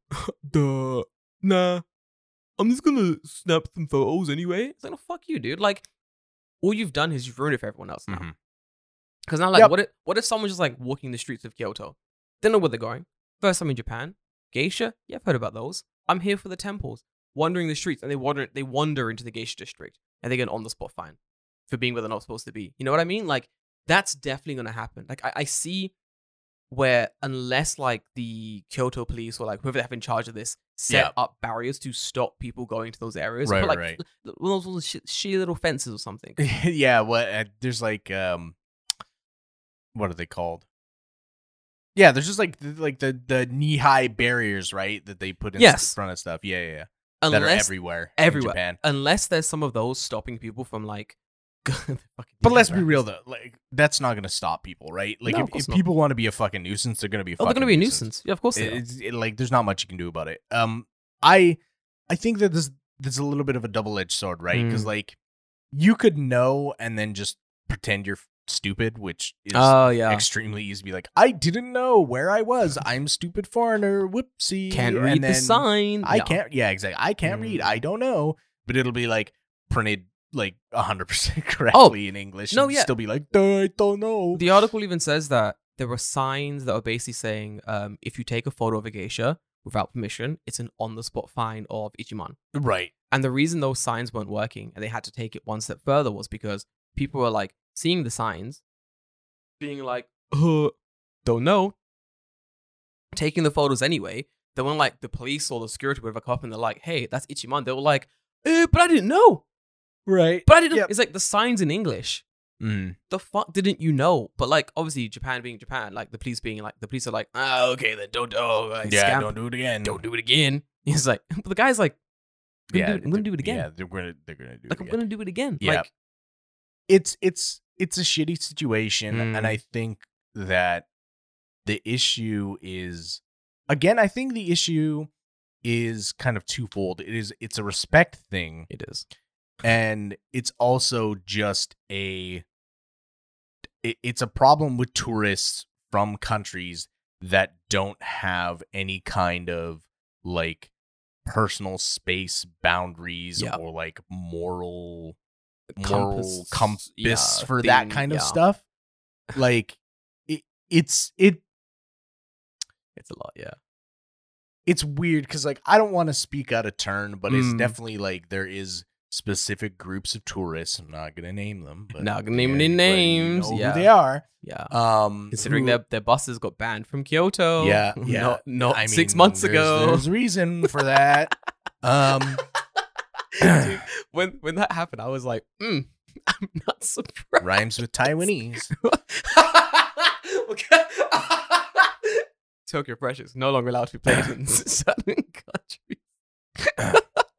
nah, I'm just gonna snap some photos anyway. It's like, no, fuck you, dude. Like all you've done is you've ruined it for everyone else now. Because now, like, what if someone's just like walking the streets of Kyoto? They know where they're going. First time in Japan, geisha. Yeah, I've heard about those. I'm here for the temples, wandering the streets, and they wander into the geisha district, and they get on the spot fine for being where they're not supposed to be. You know what I mean? Like that's definitely gonna happen. Like I see where unless like the Kyoto police or like whoever they have in charge of this set up barriers to stop people going to those areas, right, but like right. one of those shitty little fences or something. Yeah, there's like what are they called? Yeah, there's just like the knee-high barriers, right, that they put in front of stuff. Yeah. That are everywhere in Japan. Unless there's some of those stopping people from like but let's be real though, like that's not gonna stop people, right? Like no, if people want to be a fucking nuisance, they're gonna be they're gonna be a nuisance. Yeah, of course they are. Like there's not much you can do about it. I think that there's a little bit of a double-edged sword, right? Because like you could know and then just pretend you're stupid, which is extremely easy to be like, I didn't know where I was. I'm stupid foreigner. Whoopsie. Can't read the sign. I can't. Yeah, exactly. I can't read. I don't know. But it'll be like printed like 100% correctly in English. No, and still be like, I don't know. The article even says that there were signs that were basically saying, if you take a photo of a geisha without permission, it's an on-the-spot fine of Ichiman. Right. And the reason those signs weren't working and they had to take it one step further was because people were like seeing the signs, being like, don't know, taking the photos anyway. Then when like the police or the security would come up and they're like, hey, that's Ichiman, they were like, but I didn't know. Right. But I didn't. It's like the signs in English. Mm. The fuck didn't you know? But like, obviously, Japan being Japan, like the police are like, okay, then don't Don't do it again. Don't do it again. He's like, but the guy's like, I'm gonna do it again. Yeah, they're gonna do it again. I'm gonna do it again. Yeah. Like, it's a shitty situation, Mm. and I think that the issue is, again, I think the issue is kind of twofold. It's a respect thing. it is. And it's also just it's a problem with tourists from countries that don't have any kind of like personal space boundaries Yeah. or like moral Compass, compass yeah, for that thing, kind of yeah. stuff. Like it's It's a lot, yeah. it's weird because like I don't want to speak out of turn, but it's Mm. definitely like there is specific groups of tourists. I'm not gonna name them, but Not gonna name any but names, you know yeah. who they are. Yeah. who- Considering their buses got banned from Kyoto. yeah, Not I 6 mean, months there's- ago. there's reason for that. Dude, when that happened, I was like, I'm not surprised. Rhymes with Taiwanese. Okay. Tokyo Precious no longer allowed to be played in certain countries.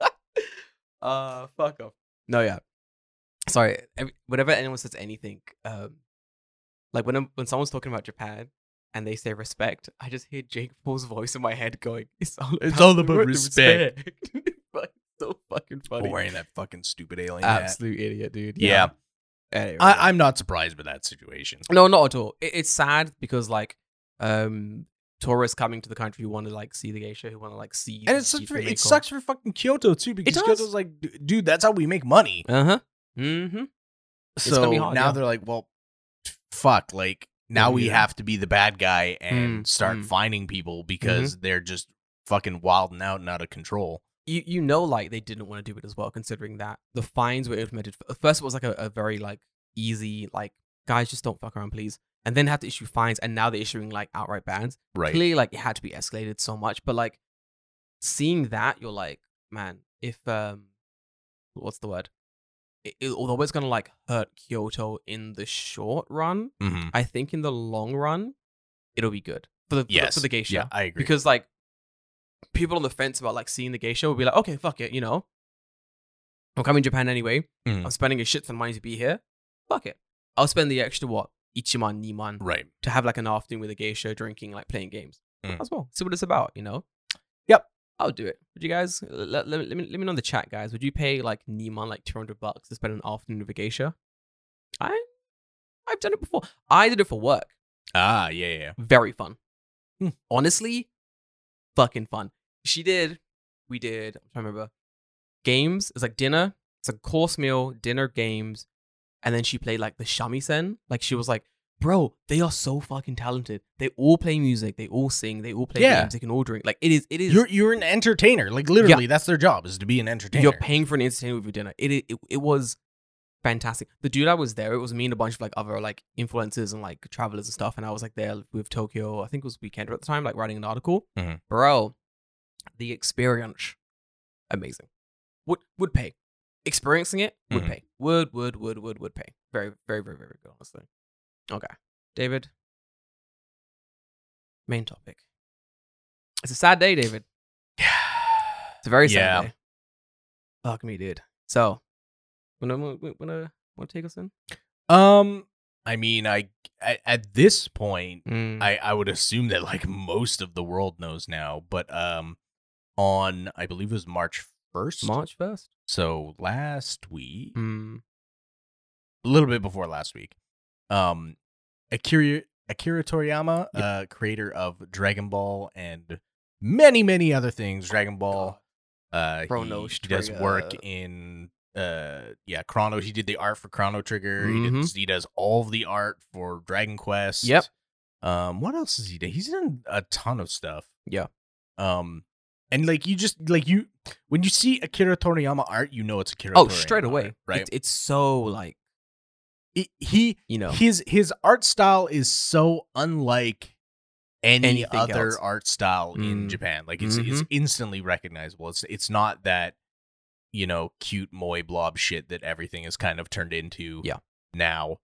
Fuck off. No, yeah. Sorry. Whenever anyone says anything, like when someone's talking about Japan and they say respect, I just hear Jake Paul's voice in my head going, "It's all about the respect." Like, so fucking funny. Wearing that fucking stupid alien hat. Absolute idiot, dude. Yeah. Anyway, I'm not surprised by that situation. no, not at all. It's sad because like tourists coming to the country who want to like see the geisha, who want to like see, And it sucks for fucking Kyoto too, because does. Kyoto's like, dude, that's how we make money. Uh-huh. Mm-hmm. So gonna be hard, now yeah. they're like, well, fuck, like now we Yeah. have to be the bad guy and start finding people because they're just fucking wilding out and out of control. You know, like they didn't want to do it as well, considering that the fines were implemented. First, it was like a very like easy, like, guys, just don't fuck around, please. And then have to issue fines, and now they're issuing like outright bans. Right. Clearly, like it had to be escalated so much, but like seeing that, you're like, man, if what's the word? Although it's gonna like hurt Kyoto in the short run, Mm-hmm. I think in the long run, it'll be good for the geisha. Yeah, I agree. Because like people on the fence about like seeing the geisha will be like, okay, fuck it, you know, I'm coming to Japan anyway. Mhm. I'm spending a shit ton of money to be here. Fuck it, I'll spend the extra ichiman, niman, Right. to have like an afternoon with a geisha, drinking, like playing games as well. See what it's about, you know. Yep. I'll do it. Would you guys let me know in the chat, guys? Would you pay like niman like $200 to spend an afternoon with a geisha? I've done it before. I did it for work. Ah, yeah. Very fun. Honestly, fucking fun. We did, I'm trying to remember, games. It's like dinner. It's a course meal, dinner, games. And then she played like the shamisen. Like she was like, bro, they are so fucking talented. They all play music. They all sing. They all play games. They can all drink. Like it is. You're an entertainer. Like literally, that's their job, is to be an entertainer. You're paying for an entertainer with your dinner. It was fantastic. The dude I was there, it was me and a bunch of like other like influencers and like travelers and stuff. And I was like there with Tokyo, I think it was Weekender at the time, like writing an article. Mhm. Bro, the experience, amazing. Would pay. Experiencing it would Mhm. pay. Would pay. Very, very, very, very good, honestly. Okay. David. Main topic. It's a sad day, David. It's a very sad day. Fuck me, dude. So, wanna take us in? I mean, at this point, I would assume that like most of the world knows now, but on I believe it was March 1st. March 1st? So last week, a little bit before last week, Akira Toriyama, creator of Dragon Ball and many other things, Dragon Ball. Chrono he does work in Chrono. He did the art for Chrono Trigger. He does all of the art for Dragon Quest. Yep. What else has he done? He's done a ton of stuff. Yeah. And like when you see Akira Toriyama art, you know it's Akira. Oh, Toriyama straight away, art, right? It's so like you know, his art style is so unlike any other else. art style in Japan. Like it's instantly recognizable. It's not that, cute moe blob shit that everything is kind of turned into now.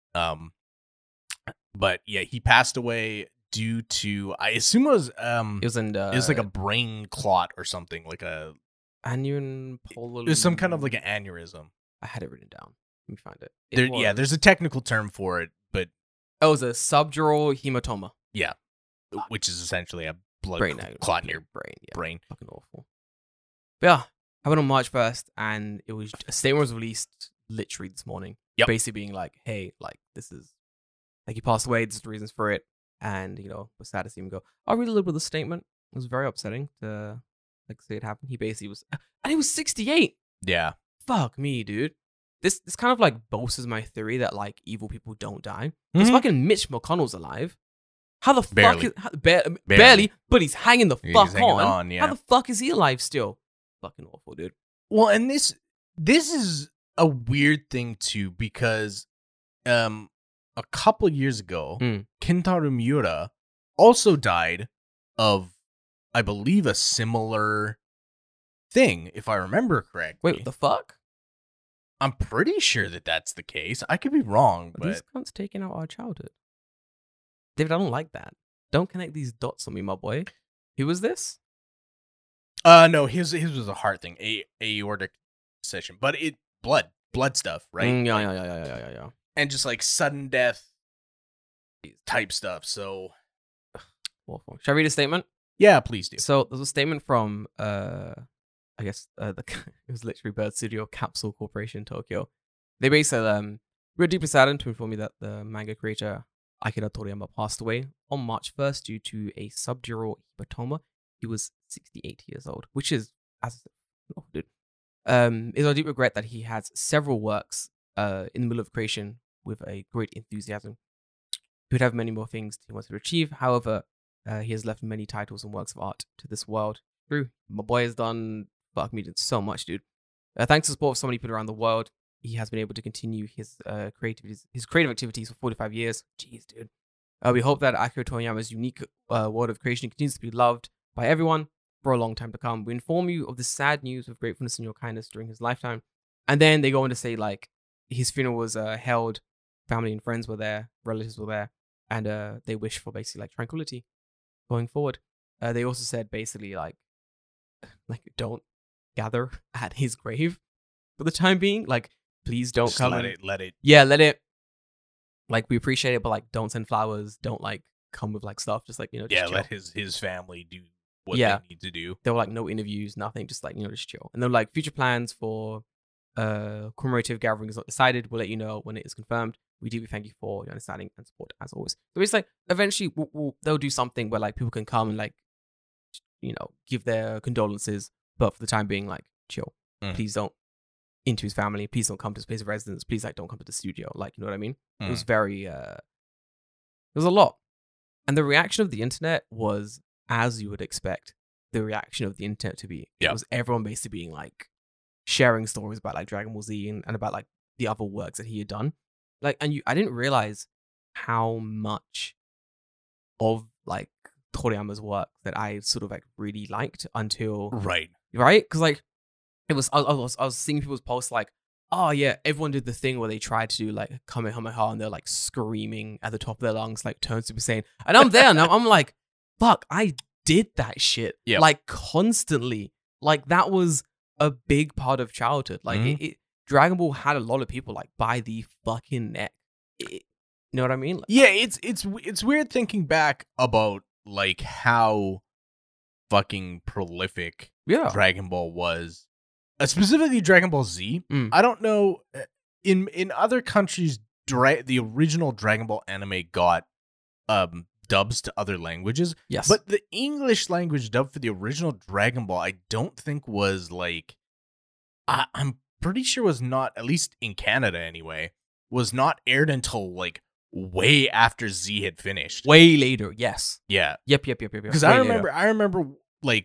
But yeah, he passed away due to, I assume it was like a brain clot or something, like a aneurysm. It was some kind of like an aneurysm. I had it written down. Let me find it. There's a technical term for it, but it was a subdural hematoma. Yeah, which is essentially a blood clot in your brain. Fucking awful. But yeah, happened on March 1st, and a statement was released literally this morning. Yep. Basically being like, hey, like, this is, like, he passed away, there's reasons for it, and, was sad to see him go. I'll read a little bit of the statement. It was very upsetting to, like, see it happen. He basically was, and he was 68! Yeah. Fuck me, dude. This kind of, like, bolsters my theory that, like, evil people don't die. Because fucking Mitch McConnell's alive. How the fuck is... Barely, but he's hanging the fuck on. Yeah. How the fuck is he alive still? Fucking awful, dude. Well, and this is a weird thing, too, because a couple years ago, Kentaro Miura also died of, I believe, a similar thing, if I remember correctly. Wait, what the fuck? I'm pretty sure that that's the case. I could be wrong, but... These cunts taking out our childhood. David, I don't like that. Don't connect these dots on me, my boy. Who was this? No, his was a heart thing, aortic session, but blood stuff, right? Yeah. And just like sudden death type stuff. So, awful. Should I read a statement? Yeah, please do. So there's a statement from, I guess it was literally Bird Studio Capsule Corporation Tokyo. They basically said, we're deeply saddened to inform you that the manga creator Akira Toriyama passed away on March 1st due to a subdural hematoma. He was 68 years old, which is, as I said, it's our deep regret that he has several works in the middle of creation with a great enthusiasm. He would have many more things he wants to achieve. However, he has left many titles and works of art to this world. True, my boy has done did so much, dude. Thanks to the support of so many people around the world, he has been able to continue his creative activities for 45 years. Jeez, dude. We hope that Akira Toriyama's unique world of creation continues to be loved by everyone for a long time to come. We inform you of this sad news with gratefulness and your kindness during his lifetime. And then they go on to say, like, his funeral was held, family and friends were there, relatives were there, and they wish for basically like tranquility going forward. They also said basically like don't gather at his grave for the time being. Like, please don't come. Let it. Yeah, let it. Like, we appreciate it, but like, don't send flowers. Don't like come with like stuff. Just like just chill. Let his family do what they need to do. There were like no interviews, nothing. Just like just chill. And then like future plans for commemorative gathering is not decided. We'll let you know when it is confirmed. We deeply thank you for your understanding and support as always. So it's like eventually they'll do something where like people can come and like give their condolences, but for the time being, like, chill. Please don't into his family. Please don't come to his place of residence. Please like don't come to the studio. Like, you know what I mean? It was very it was a lot. And the reaction of the internet was as you would expect the reaction of the internet to be. It was everyone basically being like sharing stories about like Dragon Ball Z and about like the other works that he had done. Like, and I didn't realize how much of like Toriyama's work that I sort of like really liked until right because like it was I was seeing people's posts like, oh yeah, everyone did the thing where they tried to do like Kamehameha and they're like screaming at the top of their lungs like turn Super Saiyan, and I'm there and I'm like, fuck, I did that shit like constantly. Like, that was a big part of childhood. Like Dragon Ball had a lot of people like by the fucking neck. You know what I mean? Like, yeah, it's weird thinking back about like how fucking prolific Dragon Ball was, specifically Dragon Ball Z. I don't know in other countries the original Dragon Ball anime got dubs to other languages. Yes, but the English language dub for the original Dragon Ball I don't think was like I'm pretty sure was not, at least in Canada anyway, was not aired until like way after Z had finished. Way later, yes. Yeah. Yep. Because I remember like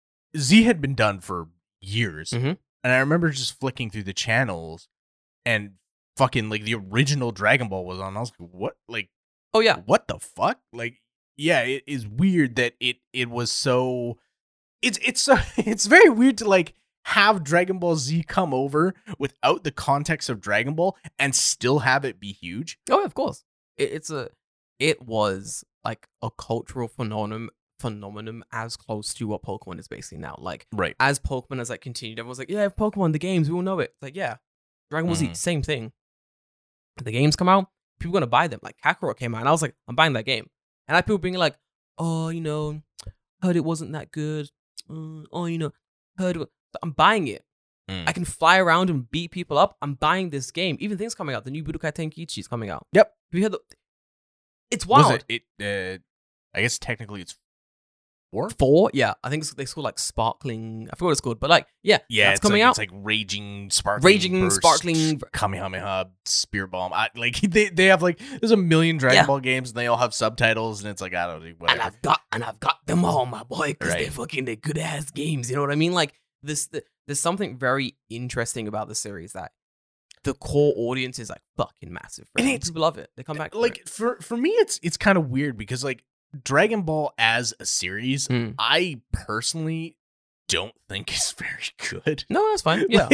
Z had been done for years, and I remember just flicking through the channels, and fucking like the original Dragon Ball was on. I was like, what? Like, oh yeah, what the fuck? Like, yeah, it is weird that it was so. It's so it's very weird to like have Dragon Ball Z come over without the context of Dragon Ball and still have it be huge? Oh, of course. It was like a cultural phenomenon as close to what Pokemon is basically now. Like, right. As Pokemon has like continued, everyone's like, yeah, Pokemon, the games, we all know it. It's like, yeah, Dragon Ball Z, same thing. The games come out, people gonna buy them. Like Kakarot came out, and I was like, I'm buying that game. And I had people being like, oh, heard it wasn't that good. Heard it. I'm buying it. I can fly around and beat people up. I'm buying this game. Even things coming out. The new Budokai Tenkaichi is coming out. Yep. Have you heard it's wild. I guess technically it's 4? 4? Yeah. I think they called like Sparkling. I forgot what it's called. But like, yeah, that's coming out. It's like Raging, Sparkling, Sparkling, Kamehameha, Spirit Bomb. They have like, there's a million Dragon Ball games and they all have subtitles and it's like, I don't know, whatever. And I've got them all, my boy, because they're good ass games. You know what I mean? Like, there's something very interesting about the series that the core audience is like fucking massive. And people love it. They come back. Like for me, it's kind of weird because like Dragon Ball as a series, I personally don't think is very good. No, that's fine. Yeah.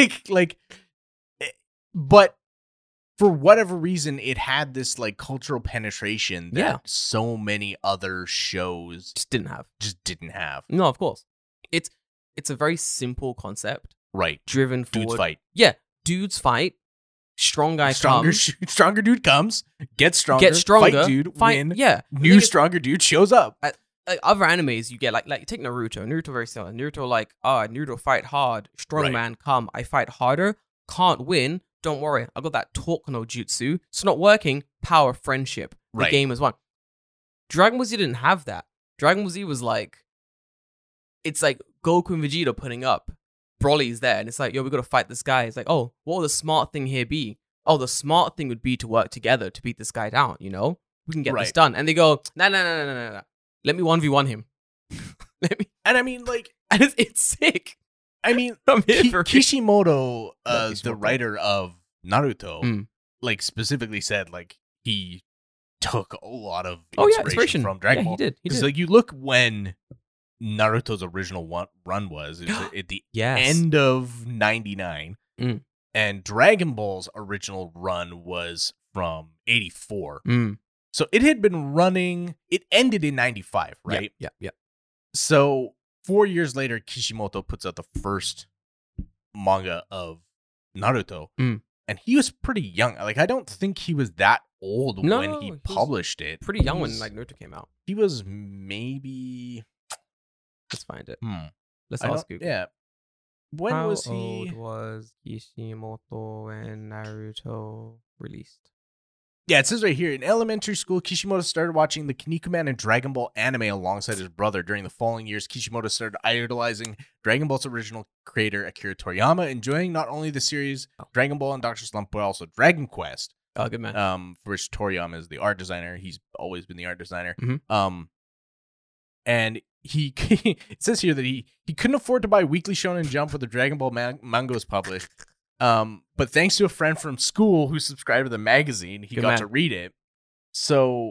But for whatever reason, it had this like cultural penetration that so many other shows just didn't have. No, of course. It's a very simple concept. Right. Driven forward. Dudes fight. Yeah. Dudes fight. Strong guy comes. Stronger dude comes. Gets stronger. Fight dude. Win. Yeah. New stronger dude shows up. Like other animes, you get like take Naruto. Naruto very similar. Naruto fight hard. Strong man come. I fight harder. Can't win. Don't worry. I got that talk no jutsu. It's not working. Power friendship. The game is won. Dragon Ball Z didn't have that. Dragon Ball Z was like, it's like Goku and Vegeta putting up. Broly's there, and it's like, yo, we gotta fight this guy. It's like, oh, what would the smart thing here be? Oh, the smart thing would be to work together to beat this guy down, We can get this done. And they go, no. Let me 1v1 him. And I mean, like... And it's sick. I mean, Kishimoto, the writer of Naruto, like, specifically said, like, he took a lot of inspiration from Dragon Ball. He did. Because, like, you look when Naruto's original run was at the end of 99, and Dragon Ball's original run was from 84. So it had been running, it ended in 95, right? Yeah. So 4 years later, Kishimoto puts out the first manga of Naruto, and he was pretty young. Like, I don't think he was that old when he published it. Pretty young when like Naruto came out. He was maybe... Let's find it. Let's ask Google. Yeah. How old was Kishimoto when Naruto released? Yeah, it says right here, in elementary school, Kishimoto started watching the Kinnikuman and Dragon Ball anime alongside his brother. During the following years, Kishimoto started idolizing Dragon Ball's original creator, Akira Toriyama, enjoying not only the series Dragon Ball and Dr. Slump, but also Dragon Quest. Oh, good man. For which Toriyama is the art designer. He's always been the art designer. And he it says here that he couldn't afford to buy Weekly Shonen Jump where the Dragon Ball manga was published. But thanks to a friend from school who subscribed to the magazine, he got to read it. So,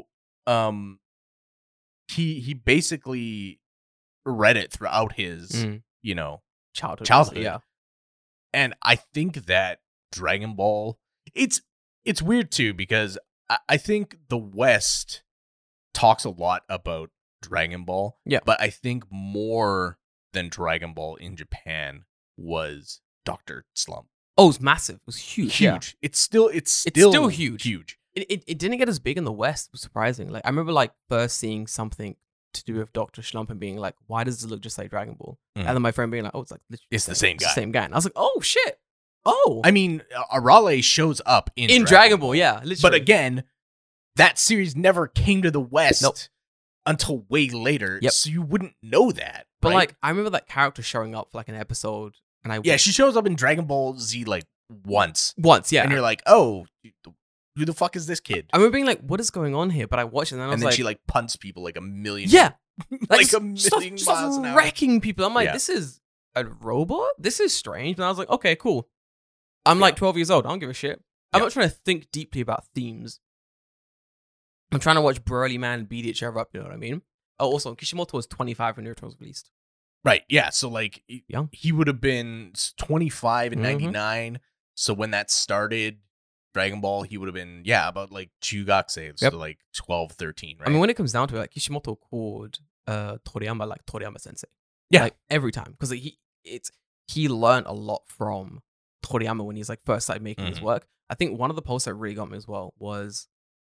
he basically read it throughout his, childhood. Yeah. And I think that Dragon Ball, it's weird too, because I think the West talks a lot about Dragon Ball. Yeah. But I think more than Dragon Ball in Japan was Dr. Slump. Oh, it was massive. It was huge. Yeah. It's still huge. It didn't get as big in the West. It was surprising. Like, I remember like first seeing something to do with Dr. Slump and being like, why does it look just like Dragon Ball? And then my friend being like, oh, it's like literally the same guy. The same guy. And I was like, oh shit. Oh. I mean, Arale shows up in Dragon Ball, yeah. Literally. But again, that series never came to the West until way later. Yep. So you wouldn't know that. But right? like, I remember that character showing up for like an episode. And she shows up in Dragon Ball Z like once. Yeah. And you're like, oh, who the fuck is this kid? I remember being like, what is going on here? But I watched it and I was and then like... she like punts people like a million. Yeah. like a million miles an hour. Wrecking people. I'm like, this is a robot? This is strange. And I was like, okay, cool. I'm like 12 years old. I don't give a shit. I'm not trying to think deeply about themes. I'm trying to watch Broly Man beat each other up, you know what I mean? Oh, also, Kishimoto was 25 when Naruto was released. Right. Yeah. So like Young. he would have been 25 in 99. So when that started, Dragon Ball, he would have been, about like Jugakse, so like 12, 13, right? I mean, when it comes down to it, like Kishimoto called Toriyama like Toriyama Sensei. Yeah. Like every time. Because like, he learned a lot from Toriyama when he's like first started making his work. I think one of the posts that really got me as well was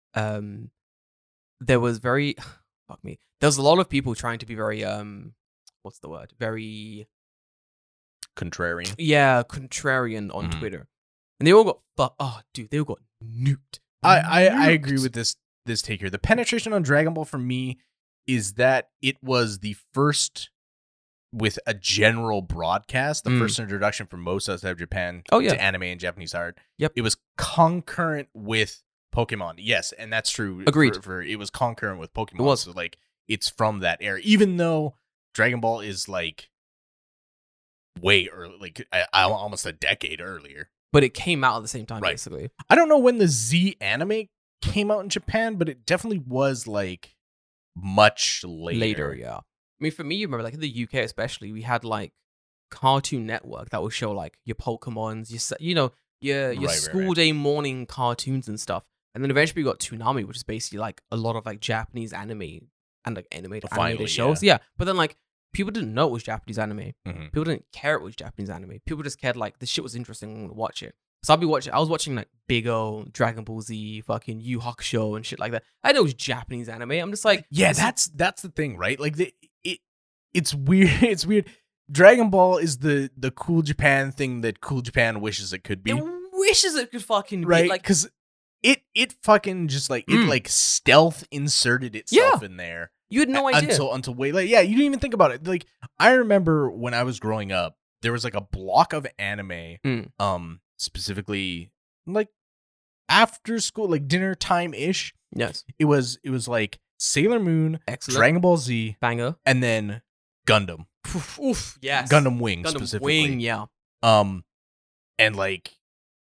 there was very fuck me. There was a lot of people trying to be very what's the word? Very contrarian. Yeah, contrarian on Twitter. And they all got they all got nuked. I agree with this take here. The penetration on Dragon Ball for me is that it was the first with a general broadcast, the first introduction for most outside of Japan to anime and Japanese art. Yep. It was concurrent with Pokemon. Yes, and that's true. Agreed. It was concurrent with Pokemon. It was. So like it's from that era. Even though Dragon Ball is like way early, like almost a decade earlier. But it came out at the same time, basically. I don't know when the Z anime came out in Japan, but it definitely was like much later. Yeah. I mean, for me, you remember, like in the UK especially, we had like Cartoon Network that would show like your Pokemons, your school day morning cartoons and stuff. And then eventually we got Toonami, which is basically like a lot of like Japanese anime and like animated shows. Yeah. But then like people didn't know it was Japanese anime. People didn't care it was Japanese anime. People just cared like this shit was interesting to watch it. So I was watching like Big O, Dragon Ball Z, fucking Yu Hakusho and shit like that. I know it was Japanese anime. I'm just like, that's the thing, right? Like it's weird. It's weird. Dragon Ball is the cool Japan thing that cool Japan wishes it could be. It wishes it could fucking be, like, because it fucking just like it like stealth inserted itself in there. You had no idea until way late. Yeah, you didn't even think about it. Like I remember when I was growing up, there was like a block of anime, specifically like after school, like dinner time ish. Yes, it was like Sailor Moon, excellent, Dragon Ball Z, banger, and then Gundam. Oof, yes, Gundam Wing specifically. Wing, yeah. And like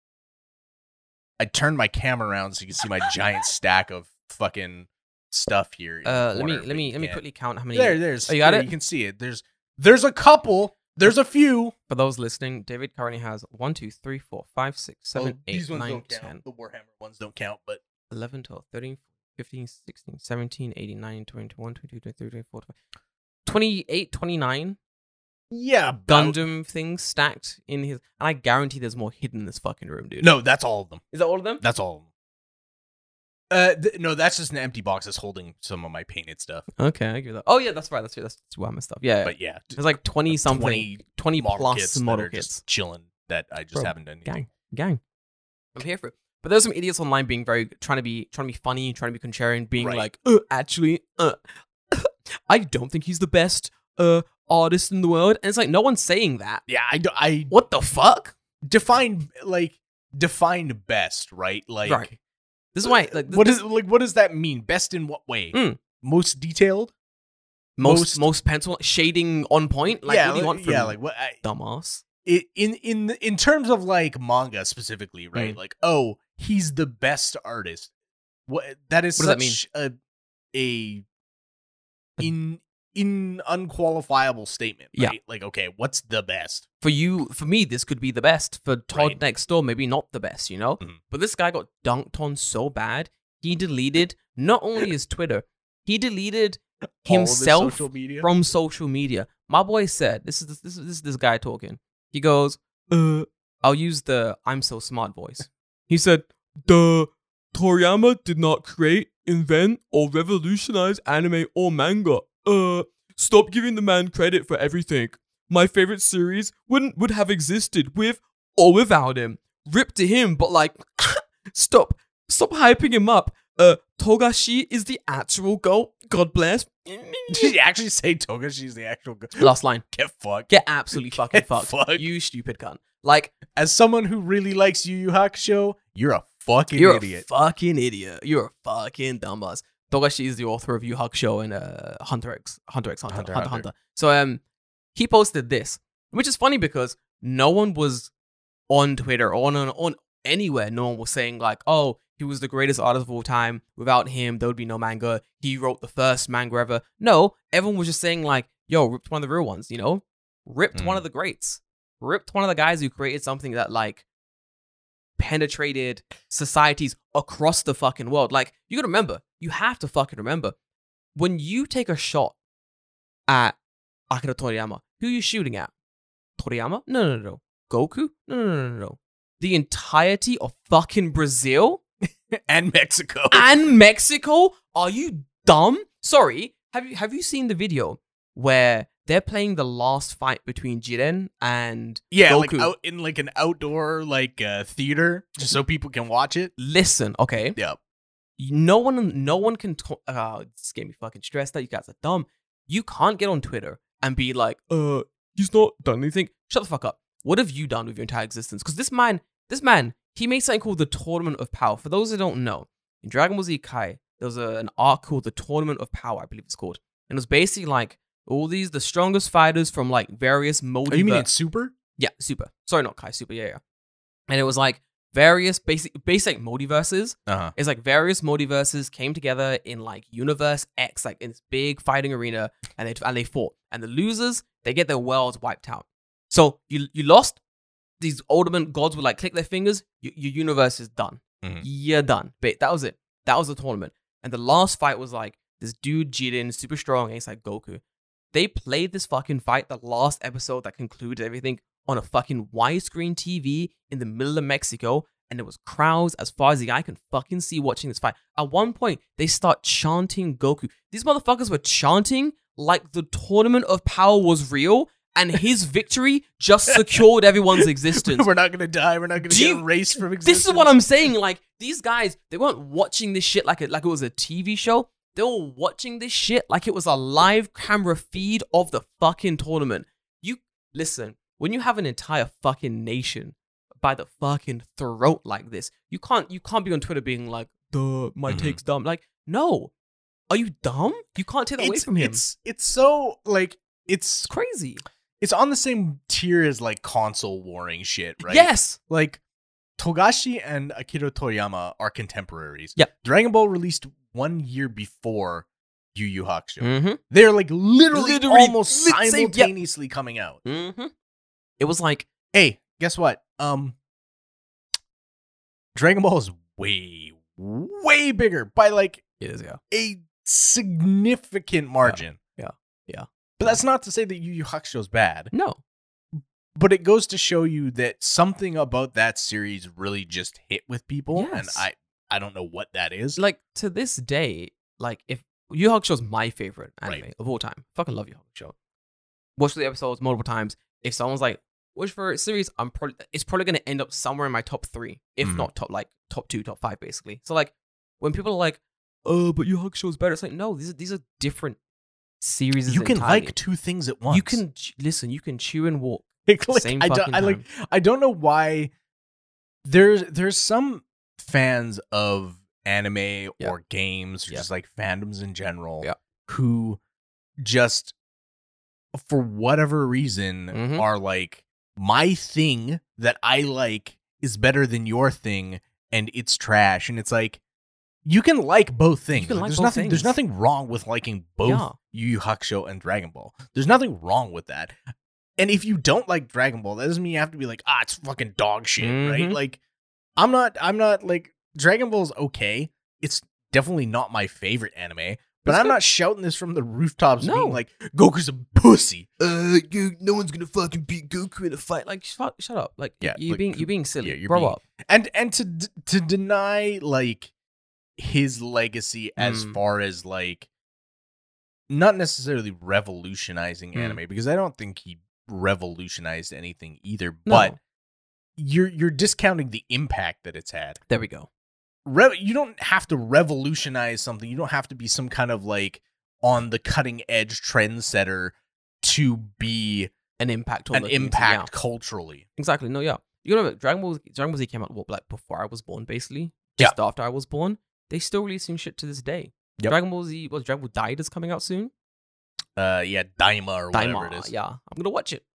I turned my camera around so you can see my giant stack of fucking stuff here. Let me quickly count how many. There's. Oh, you got it? You can see it. There's a couple. There's a few. For those listening, David currently has 1, 2, 3, 4, 5, 6, 7, 8, these ones 9, don't 10. Count. The Warhammer ones don't count, but 11, 12, 13, 15, 16, 17, 18, 19, 20, 21, 22, 23, 24, 25, 28, 29. Yeah, Gundam things stacked in his, and I guarantee there's more hidden in this fucking room, dude. No, that's all of them. Is that all of them? That's all of them. No, that's just an empty box that's holding some of my painted stuff. Okay, I give that. Oh yeah, that's right. That's Warhammer stuff. Yeah, but yeah, there's like 20 something, 20 plus model kits just chilling that I just haven't done. Gang. I'm here for it. But there's some idiots online being trying to be funny, trying to be contrarian, being like, actually, I don't think he's the best artist in the world, and it's like no one's saying that. Yeah, I what the fuck? Define best, right? Like, right. This is why. Like, what does that mean? Best in what way? Most detailed, most pencil shading on point. Like, what do you want from what, dumbass? In terms of like manga specifically, right? Like, oh, he's the best artist. What does that mean? In unqualifiable statement, right? Yeah. Like, okay, what's the best? For me, this could be the best. For Todd next door, maybe not the best, you know? But this guy got dunked on so bad, he deleted not only his Twitter, he deleted himself from social media. My boy said, this is this guy talking. He goes, I'll use the I'm so smart voice. He said, Toriyama did not create, invent, or revolutionize anime or manga. Stop giving the man credit for everything. My favorite series would have existed with or without him. Rip to him, but like, stop hyping him up. Togashi is the actual goat. God bless. Did he actually say Togashi is the actual goat? Last line. Get fucked. Get absolutely fucking fucked. You stupid cunt. Like, as someone who really likes Yu Yu Hakusho, you're a fucking idiot. You're a fucking idiot. You're a fucking dumbass. Togashi is the author of Yu Hakusho and Hunter x Hunter. So he posted this, which is funny because no one was on Twitter or on anywhere. No one was saying like, oh, he was the greatest artist of all time. Without him, there would be no manga. He wrote the first manga ever. No, everyone was just saying like, yo, ripped one of the real ones, ripped one of the greats, ripped one of the guys who created something that like penetrated societies across the fucking world. Like, you gotta remember, you have to fucking remember, when you take a shot at Akira Toriyama, who are you shooting at? Toriyama? No. Goku? No. The entirety of fucking Brazil? And Mexico. And Mexico? Are you dumb? Sorry, have you seen the video where they're playing the last fight between Jiren and Goku? Like out in like an outdoor like theater, just so people can watch it. Listen, okay. Yeah. No one can. This gave me fucking stressed out. You guys are dumb. You can't get on Twitter and be like, he's not done anything. Shut the fuck up. What have you done with your entire existence? Because this man, he made something called the Tournament of Power. For those who don't know, in Dragon Ball Z Kai, there was an arc called the Tournament of Power, I believe it's called. And it was basically like all the strongest fighters from like various multiverses. Oh, you mean it's Super? Yeah, Super. Sorry, not Kai, Super, yeah. And it was like various basic multiverses. Uh-huh. It's like various multiverses came together in like Universe X, like in this big fighting arena, and they fought. And the losers, they get their worlds wiped out. So you lost. These ultimate gods would like click their fingers. Your universe is done. Mm-hmm. You're done. But that was it. That was the tournament. And the last fight was like this dude Jiren, super strong, against like Goku. They played this fucking fight, the last episode that concluded everything, on a fucking widescreen TV in the middle of Mexico, and there was crowds as far as the eye can fucking see watching this fight. At one point, they start chanting Goku. These motherfuckers were chanting like the Tournament of Power was real, and his victory just secured everyone's existence. We're not gonna die. We're not gonna get erased from existence. This is what I'm saying. Like, these guys, they weren't watching this shit like it was a TV show. They were watching this shit like it was a live camera feed of the fucking tournament. Listen, when you have an entire fucking nation by the fucking throat like this, you can't be on Twitter being like, duh, my take's dumb. Like, no. Are you dumb? You can't take that away from him. It's so, like, it's crazy. It's on the same tier as, like, console warring shit, right? Yes! Like, Togashi and Akira Toriyama are contemporaries. Yeah. Dragon Ball released 1 year before Yu Yu Hakusho. Mm-hmm. They're, like, literally almost simultaneously coming out. Mm-hmm. It was like, hey, guess what? Dragon Ball is way, way bigger by, like, it is, yeah, a significant margin. Yeah. But that's not to say that Yu Yu Hakusho is bad. No. But it goes to show you that something about that series really just hit with people. Yes. And I don't know what that is. Like, to this day, like, if Yu Yu Hakusho is my favorite anime of all time. Fucking love Yu Yu Hakusho. Watched the episodes multiple times. If someone's like, which for a series, it's probably going to end up somewhere in my top 3, if not top 2, top 5, basically. So, like, when people are like, but Yu Yu Hakusho is better, it's like, no, these are different series. You can like two things at once. You can you can chew and walk. Same fucking time. I don't know why there's some fans of anime or games or just like fandoms in general who just for whatever reason are like, my thing that I like is better than your thing and it's trash. And it's like, you can like both things. There's nothing wrong with liking both Yu Yu Hakusho and Dragon Ball. There's nothing wrong with that. And if you don't like Dragon Ball, that doesn't mean you have to be like, it's fucking dog shit, right? Like, I'm not like, Dragon Ball's okay. It's definitely not my favorite anime, but I'm not shouting this from the rooftops being like, Goku's a pussy. No one's gonna fucking beat Goku in a fight. Like, shut up. Like, you're being silly. Yeah, Grow up. And to deny, like, his legacy as far as, like, not necessarily revolutionizing anime, because I don't think he revolutionized anything either, but you're discounting the impact that it's had. There we go. You don't have to revolutionize something. You don't have to be some kind of, like, on the cutting edge trendsetter to be an impact culturally. Exactly. No, yeah. You know, Dragon Ball Z came out before I was born, basically. Just after I was born. They still releasing shit to this day. Yep. Dragon Ball Daima is coming out soon. Daima or whatever it is. Yeah, I'm gonna watch it.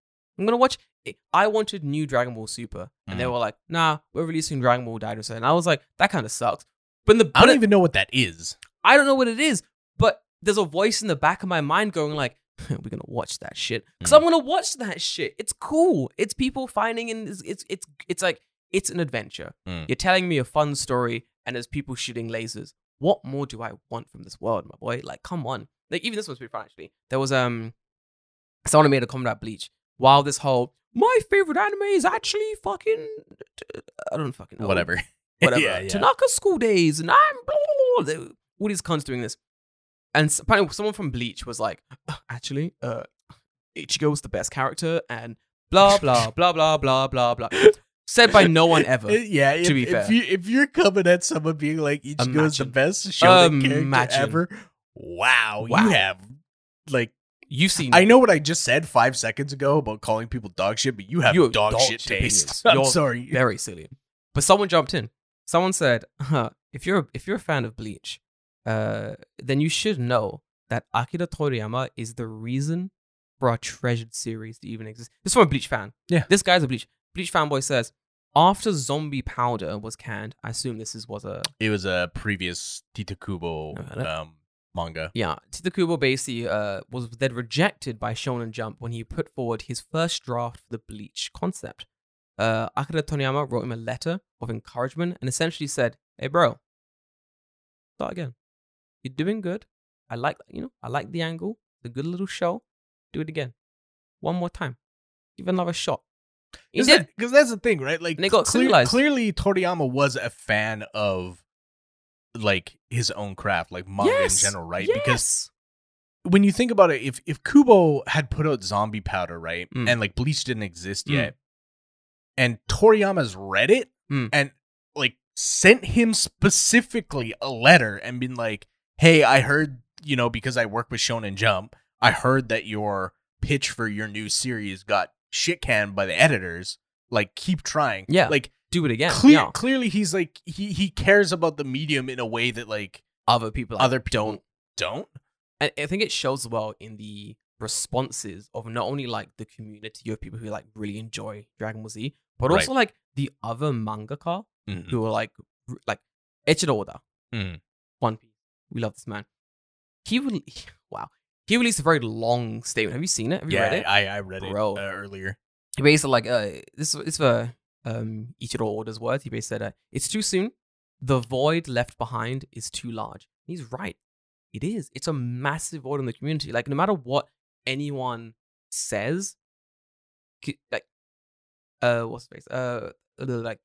I wanted new Dragon Ball Super, and they were like, "Nah, we're releasing Dragon Ball Daima." And I was like, "That kind of sucks." But I don't even know what that is. I don't know what it is, but there's a voice in the back of my mind going like, we're gonna watch that shit because I'm gonna watch that shit. It's cool. It's people finding it's like it's an adventure. You're telling me a fun story, and there's people shooting lasers. What more do I want from this world, my boy? Like, come on. Like, even this was pretty fun actually. There was someone made a comment about Bleach. While this whole my favorite anime is actually fucking I don't fucking know. Whatever. Yeah. Tanaka School Days, and I'm blah, blah, blah. All these cunts doing this. And apparently someone from Bleach was like, actually, Ichigo was the best character, and blah, blah, blah, blah, blah, blah, blah. Said by no one ever, yeah, to be fair. If you're coming at someone being like, Ichigo's the best shonen character ever, wow, you have, like, you've seen... I know what I just said 5 seconds ago about calling people dog shit, but you have dog shit taste. I'm sorry. Very silly. But someone jumped in. Someone said, if you're a fan of Bleach, then you should know that Akira Toriyama is the reason for our treasured series to even exist. This is from a Bleach fan. Yeah. This guy's a Bleach fanboy says, after Zombie Powder was canned, I assume it was a previous Titakubo manga. Yeah. Titakubo basically was then rejected by Shonen Jump when he put forward his first draft for the Bleach concept. Akira Toriyama wrote him a letter of encouragement and essentially said, hey bro, start again. You're doing good. I like the angle. It's a good little show. Do it again. One more time. Give it another shot. Because that's the thing, right? Like, and they got clearly Toriyama was a fan of, like, his own craft, like manga in general, right? Yes. Because when you think about it, if Kubo had put out Zombie Powder, right, and like Bleach didn't exist yet, and Toriyama's read it and like sent him specifically a letter and been like, hey, I heard, because I work with Shonen Jump, I heard that your pitch for your new series got shit canned by the editors. Like, keep trying. Yeah. Like, do it again. Clearly, he's like, he cares about the medium in a way that, like, other people don't. And I think it shows well in the responses of not only like the community of people who like really enjoy Dragon Ball Z, but also like the other mangaka who are like Eiichiro Oda, One Piece. We love this man. He released a very long statement. Have you seen it? Have you read it? I read it earlier. He basically like this for Eiichiro Oda's words. He basically said, "It's too soon. The void left behind is too large." He's right. It is. It's a massive void in the community. Like, no matter what anyone says, like, what's the face? Like,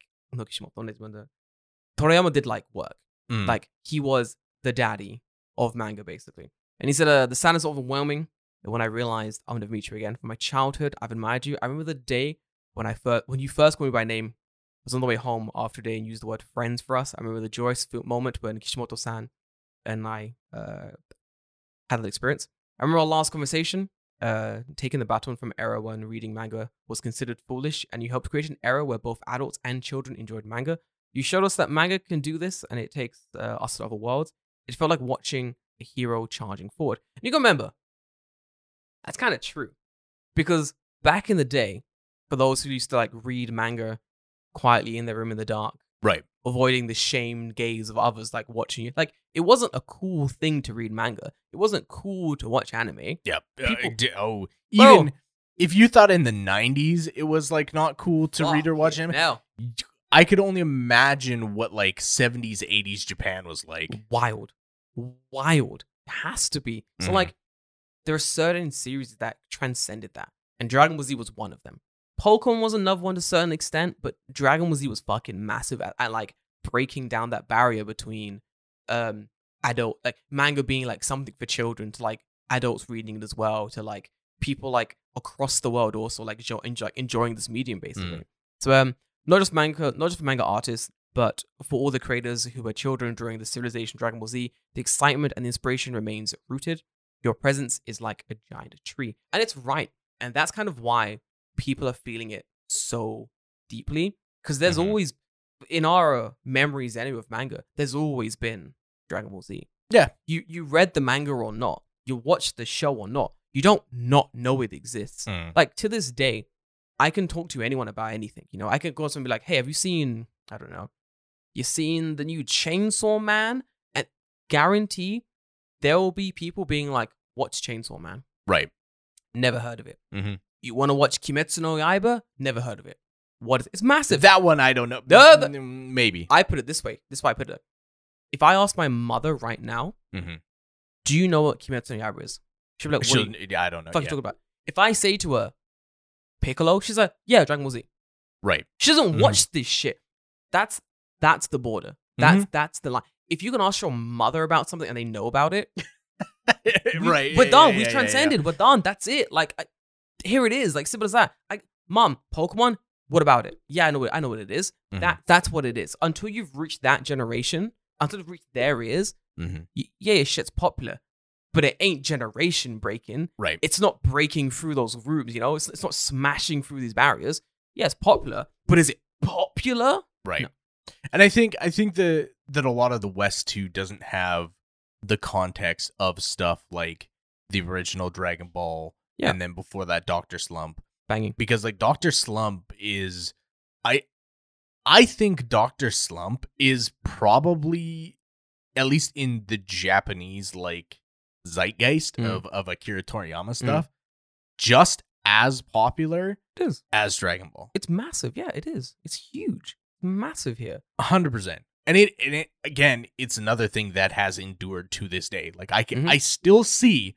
Toriyama did like work. Like, he was the daddy of manga, basically. And he said, the sadness is overwhelming. And when I realized I'm gonna meet you again from my childhood, I've admired you. I remember the day when you first called me by name. I was on the way home after a day and used the word friends for us. I remember the joyous moment when Kishimoto-san and I had that experience. I remember our last conversation, taking the baton from era when reading manga was considered foolish, and you helped create an era where both adults and children enjoyed manga. You showed us that manga can do this, and it takes us to other worlds. It felt like watching a hero charging forward. And you gotta remember, that's kind of true. Because back in the day, for those who used to like read manga quietly in their room in the dark, right, avoiding the shamed gaze of others like watching you, like, it wasn't a cool thing to read manga. It wasn't cool to watch anime. Yeah. Even if you thought in the 90s it was like not cool to read or watch anime, now I could only imagine what like 70s, 80s Japan was like. Wild. It has to be. So like, there are certain series that transcended that, and Dragon Ball Z was one of them. Pokemon was another one to a certain extent, but Dragon Ball Z was fucking massive at like breaking down that barrier between adult, like manga being like something for children, to like adults reading it as well, to like people like across the world also like enjoying this medium, basically. So not just for manga artists, but for all the creators who were children during the civilization Dragon Ball Z, the excitement and the inspiration remains rooted. Your presence is like a giant tree. And it's right. And that's kind of why people are feeling it so deeply. Because there's always, in our memories anyway of manga, there's always been Dragon Ball Z. Yeah. You read the manga or not, you watched the show or not, you don't not know it exists. Like, to this day, I can talk to anyone about anything. You know, I can go to someone and be like, hey, have you seen, I don't know, you seen the new Chainsaw Man? And guarantee there will be people being like, what's Chainsaw Man? Right. Never heard of it. Mm-hmm. You want to watch Kimetsu no Yaiba? Never heard of it. What is it? It's massive. That one I don't know. Maybe. I put it this way. This is why I put it. If I ask my mother right now, do you know what Kimetsu no Yaiba is? She'll be like, what I don't know. Fuck you talking about? If I say to her, Piccolo, she's like, yeah, Dragon Ball Z. Right. She doesn't watch this shit. That's the border. That's the line. If you can ask your mother about something and they know about it, right. We're done. We transcended. We're done. That's it. Like, here it is. Like, simple as that. Like, Mom, Pokemon, what about it? Yeah, I know what it is. That's what it is. Until you've reached that generation, until you've reached their ears, yeah, shit's popular. But it ain't generation breaking. Right. It's not breaking through those rooms, you know? It's not smashing through these barriers. Yeah, it's popular. But is it popular? Right. No. And I think that a lot of the West too doesn't have the context of stuff like the original Dragon Ball and then before that Dr. Slump. Banging. Because like Dr. Slump is I think Dr. Slump is probably, at least in the Japanese like zeitgeist of Akira Toriyama stuff, just as popular as Dragon Ball. It's massive. Yeah, it is. It's huge. Massive here. 100%. And it again, it's another thing that has endured to this day. Like I still see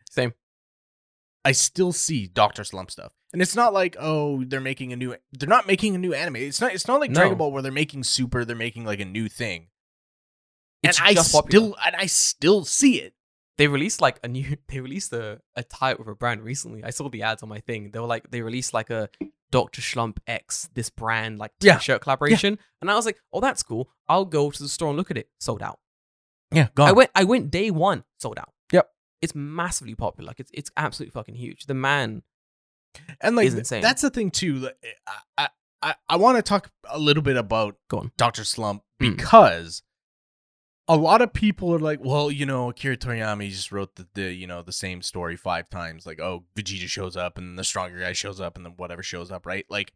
Dr. Slump stuff. And it's not like, oh, they're not making a new anime. It's not like Dragon Ball where they're making Super, they're making like a new thing. It's and I still see it. They released like a tie with a brand recently. I saw the ads on my thing. They released like a Dr. Slump X, this brand like t-shirt collaboration. Yeah. And I was like, oh, that's cool. I'll go to the store and look at it. Sold out. Yeah, gone. I went day one, sold out. Yep. It's massively popular. Like it's absolutely fucking huge. The man and like is insane. That's the thing too. I want to talk a little bit about Dr. Slump because a lot of people are like, well, you know, Akira Toriyama just wrote the same story 5 times. Like, oh, Vegeta shows up and then the stronger guy shows up and then whatever shows up, right? Like,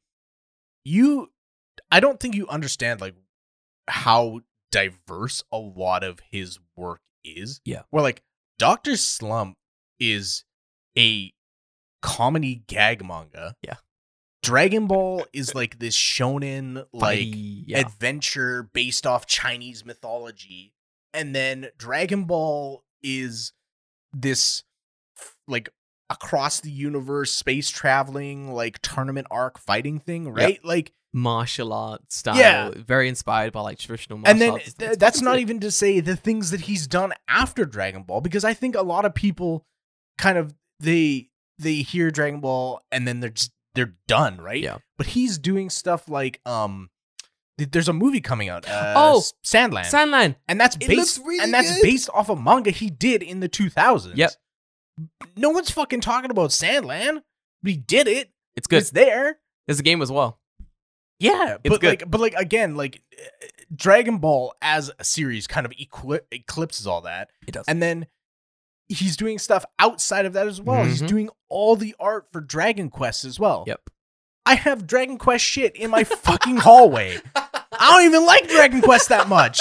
I don't think you understand like how diverse a lot of his work is. Yeah. Where like Dr. Slump is a comedy gag manga. Yeah. Dragon Ball is like this shonen like adventure based off Chinese mythology. And then Dragon Ball is this like across the universe space traveling like tournament arc fighting thing, right? Yep. Like martial arts style, very inspired by like traditional martial arts. And then that's not even to say the things that he's done after Dragon Ball, because I think a lot of people kind of they hear Dragon Ball and then they're done, right? Yeah. But he's doing stuff like there's a movie coming out, Sandland, and that's based off a manga he did in the 2000s. Yep. No one's fucking talking about Sandland, but he did it. It's good. It's there. There's a game as well. Yeah, but good. Again, Dragon Ball as a series kind of eclipses all that. It does. And then he's doing stuff outside of that as well. He's doing all the art for Dragon Quest as well. Yep. I have Dragon Quest shit in my fucking hallway. I don't even like Dragon Quest that much.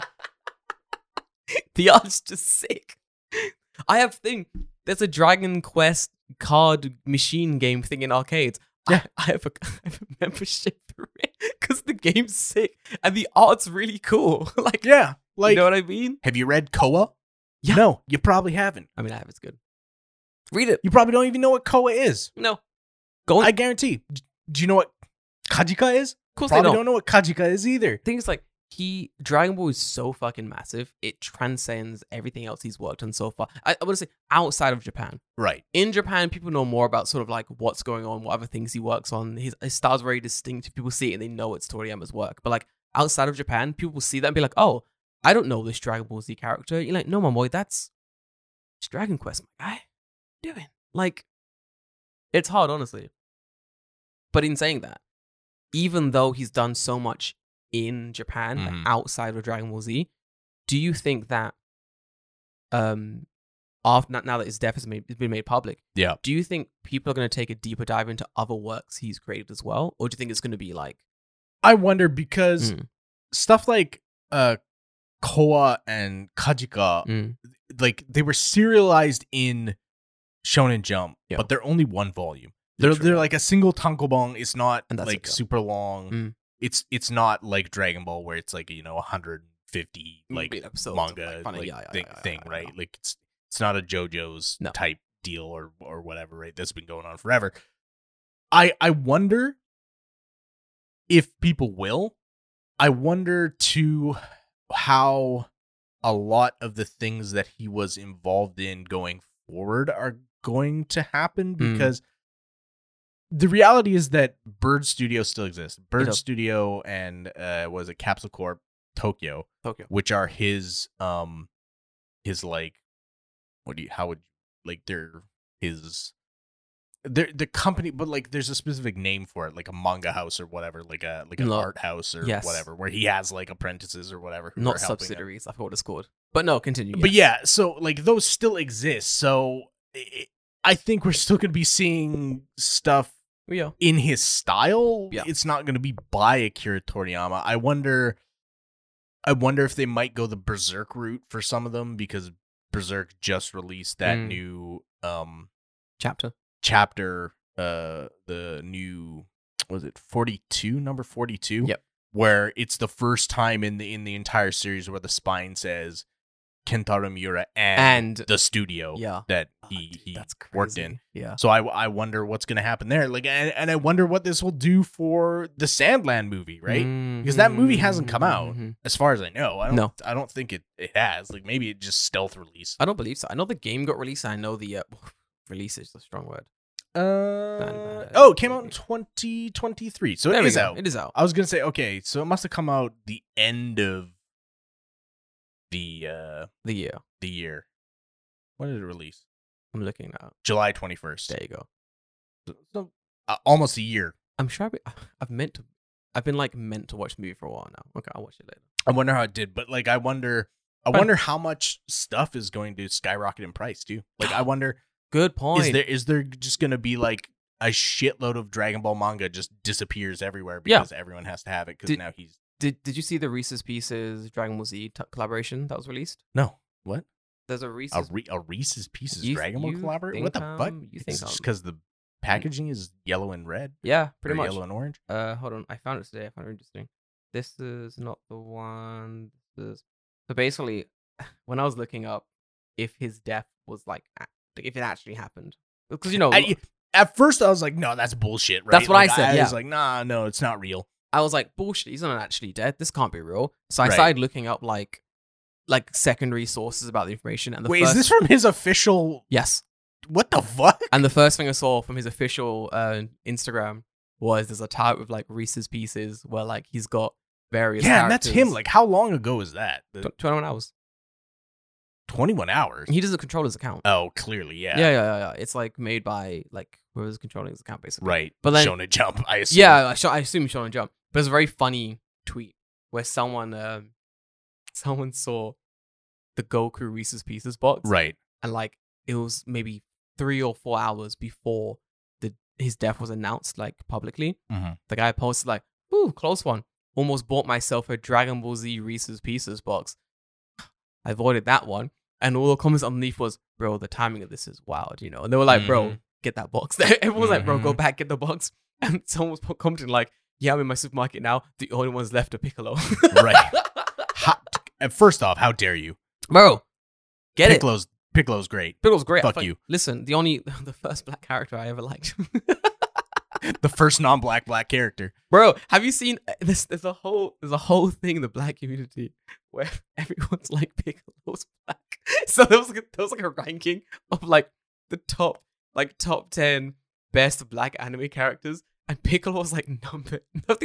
The art's just sick. There's a Dragon Quest card machine game thing in arcades. Yeah. I have a membership through it because the game's sick and the art's really cool. You know what I mean? Have you read Koa? Yeah. No, you probably haven't. I mean, I have. It's good. Read it. You probably don't even know what Koa is. No. Go on. I guarantee. Do you know what Kajika is? Of course probably they don't know what Kajika is either. Things like Dragon Ball is so fucking massive. It transcends everything else he's worked on so far. I want to say outside of Japan. Right. In Japan, people know more about sort of like what's going on, what other things he works on. His style's very distinct. People see it and they know it's Toriyama's work. But like outside of Japan, people will see that and be like, oh, I don't know this Dragon Ball Z character. You're like, no, my boy, it's Dragon Quest, my guy. What are you doing? Like, it's hard, honestly. But in saying that, even though he's done so much in Japan outside of Dragon Ball Z, do you think that now that his death has been made public, do you think people are going to take a deeper dive into other works he's created as well, or do you think it's going to be like? I wonder, because stuff like Koa and Kajika, like they were serialized in Shonen Jump, but they're only one volume. They're like a single tankobon. It's not like super long. It's not like Dragon Ball where it's like 150 like manga thing, right? Like it's not a JoJo's type deal or whatever, right? That's been going on forever. I wonder if people will. I wonder too how a lot of the things that he was involved in going forward are going to happen, because the reality is that Bird Studio still exists. Bird Studio and was it Capsule Corp Tokyo, which are his like they're the company, but like there's a specific name for it, like a manga house or whatever, like an art house or whatever, where he has like apprentices or whatever who not are subsidiaries. I forgot what it's called, but no, continue. But yeah, so like those still exist. So I think we're still gonna be seeing stuff in his style. It's not gonna be by Akira Toriyama. I wonder if they might go the Berserk route for some of them, because Berserk just released that new chapter, the new, was it 42, number 42? Yep. Where it's the first time in the entire series where the spine says Kentaro Miura and the studio that he worked in. Yeah. So I wonder what's going to happen there. Like, and I wonder what this will do for the Sandland movie, right? Because that movie hasn't come out as far as I know. I don't think it has. Like, maybe it just stealth release. I don't believe so. I know the game got released. I know the release is a strong word. It came out in 2023, so it is out. It is out. I was gonna say, okay, so it must have come out the end of the year. When did it release? I'm looking now. July 21st. There you go. So almost a year. I'm sure I've been like meant to watch the movie for a while now. Okay, I'll watch it later. I wonder how it did, but like I wonder how much stuff is going to skyrocket in price too. Like I wonder. Good point. Is there just going to be like a shitload of Dragon Ball manga just disappears everywhere because everyone has to have it, because now he's... Did you see the Reese's Pieces Dragon Ball Z collaboration that was released? No. What? There's a Reese's... A Reese's Pieces Dragon Ball collaboration? What the fuck? You think just because the packaging is yellow and red? Yeah, pretty much. Yellow and orange? Hold on. I found it today. I found it interesting. This is not the one. So basically, when I was looking up if his death was like... if it actually happened, because at first I was like, no, that's bullshit, right? That's what I said. I was like, nah, no, it's not real. I was like, bullshit, he's not actually dead, this can't be real. So I started looking up like secondary sources about the information, and is this from his official? Yes. What the fuck? And the first thing I saw from his official Instagram was there's a type with like Reese's Pieces where like he's got various characters. And that's him. Like, how long ago is that? 21 hours. 21 hours. He doesn't control his account. Oh, clearly, yeah. Yeah. It's like made by like whoever's controlling his account, basically. Right. But then Shonen Jump, I assume. Yeah, I assume Shonen Jump. But it's a very funny tweet where someone saw the Goku Reese's Pieces box. Right. And like it was maybe 3 or 4 hours before his death was announced, like publicly. Mm-hmm. The guy posted like, "Ooh, close one. Almost bought myself a Dragon Ball Z Reese's Pieces box. I avoided that one." And all the comments underneath was, "Bro, the timing of this is wild, And they were like, "Bro, get that box." Everyone was like, "Bro, go back, get the box." And someone was commenting like, "Yeah, I'm in my supermarket now. The only ones left are Piccolo." Right. First off, how dare you? Bro, get Piccolo's great. Piccolo's great. Fuck you. Listen, the first black character I ever liked. The first non-black character. Bro, have you seen this? There's a whole thing in the black community where everyone's like Piccolo's black. So there was like a ranking of like the top 10 best black anime characters, and Piccolo was like number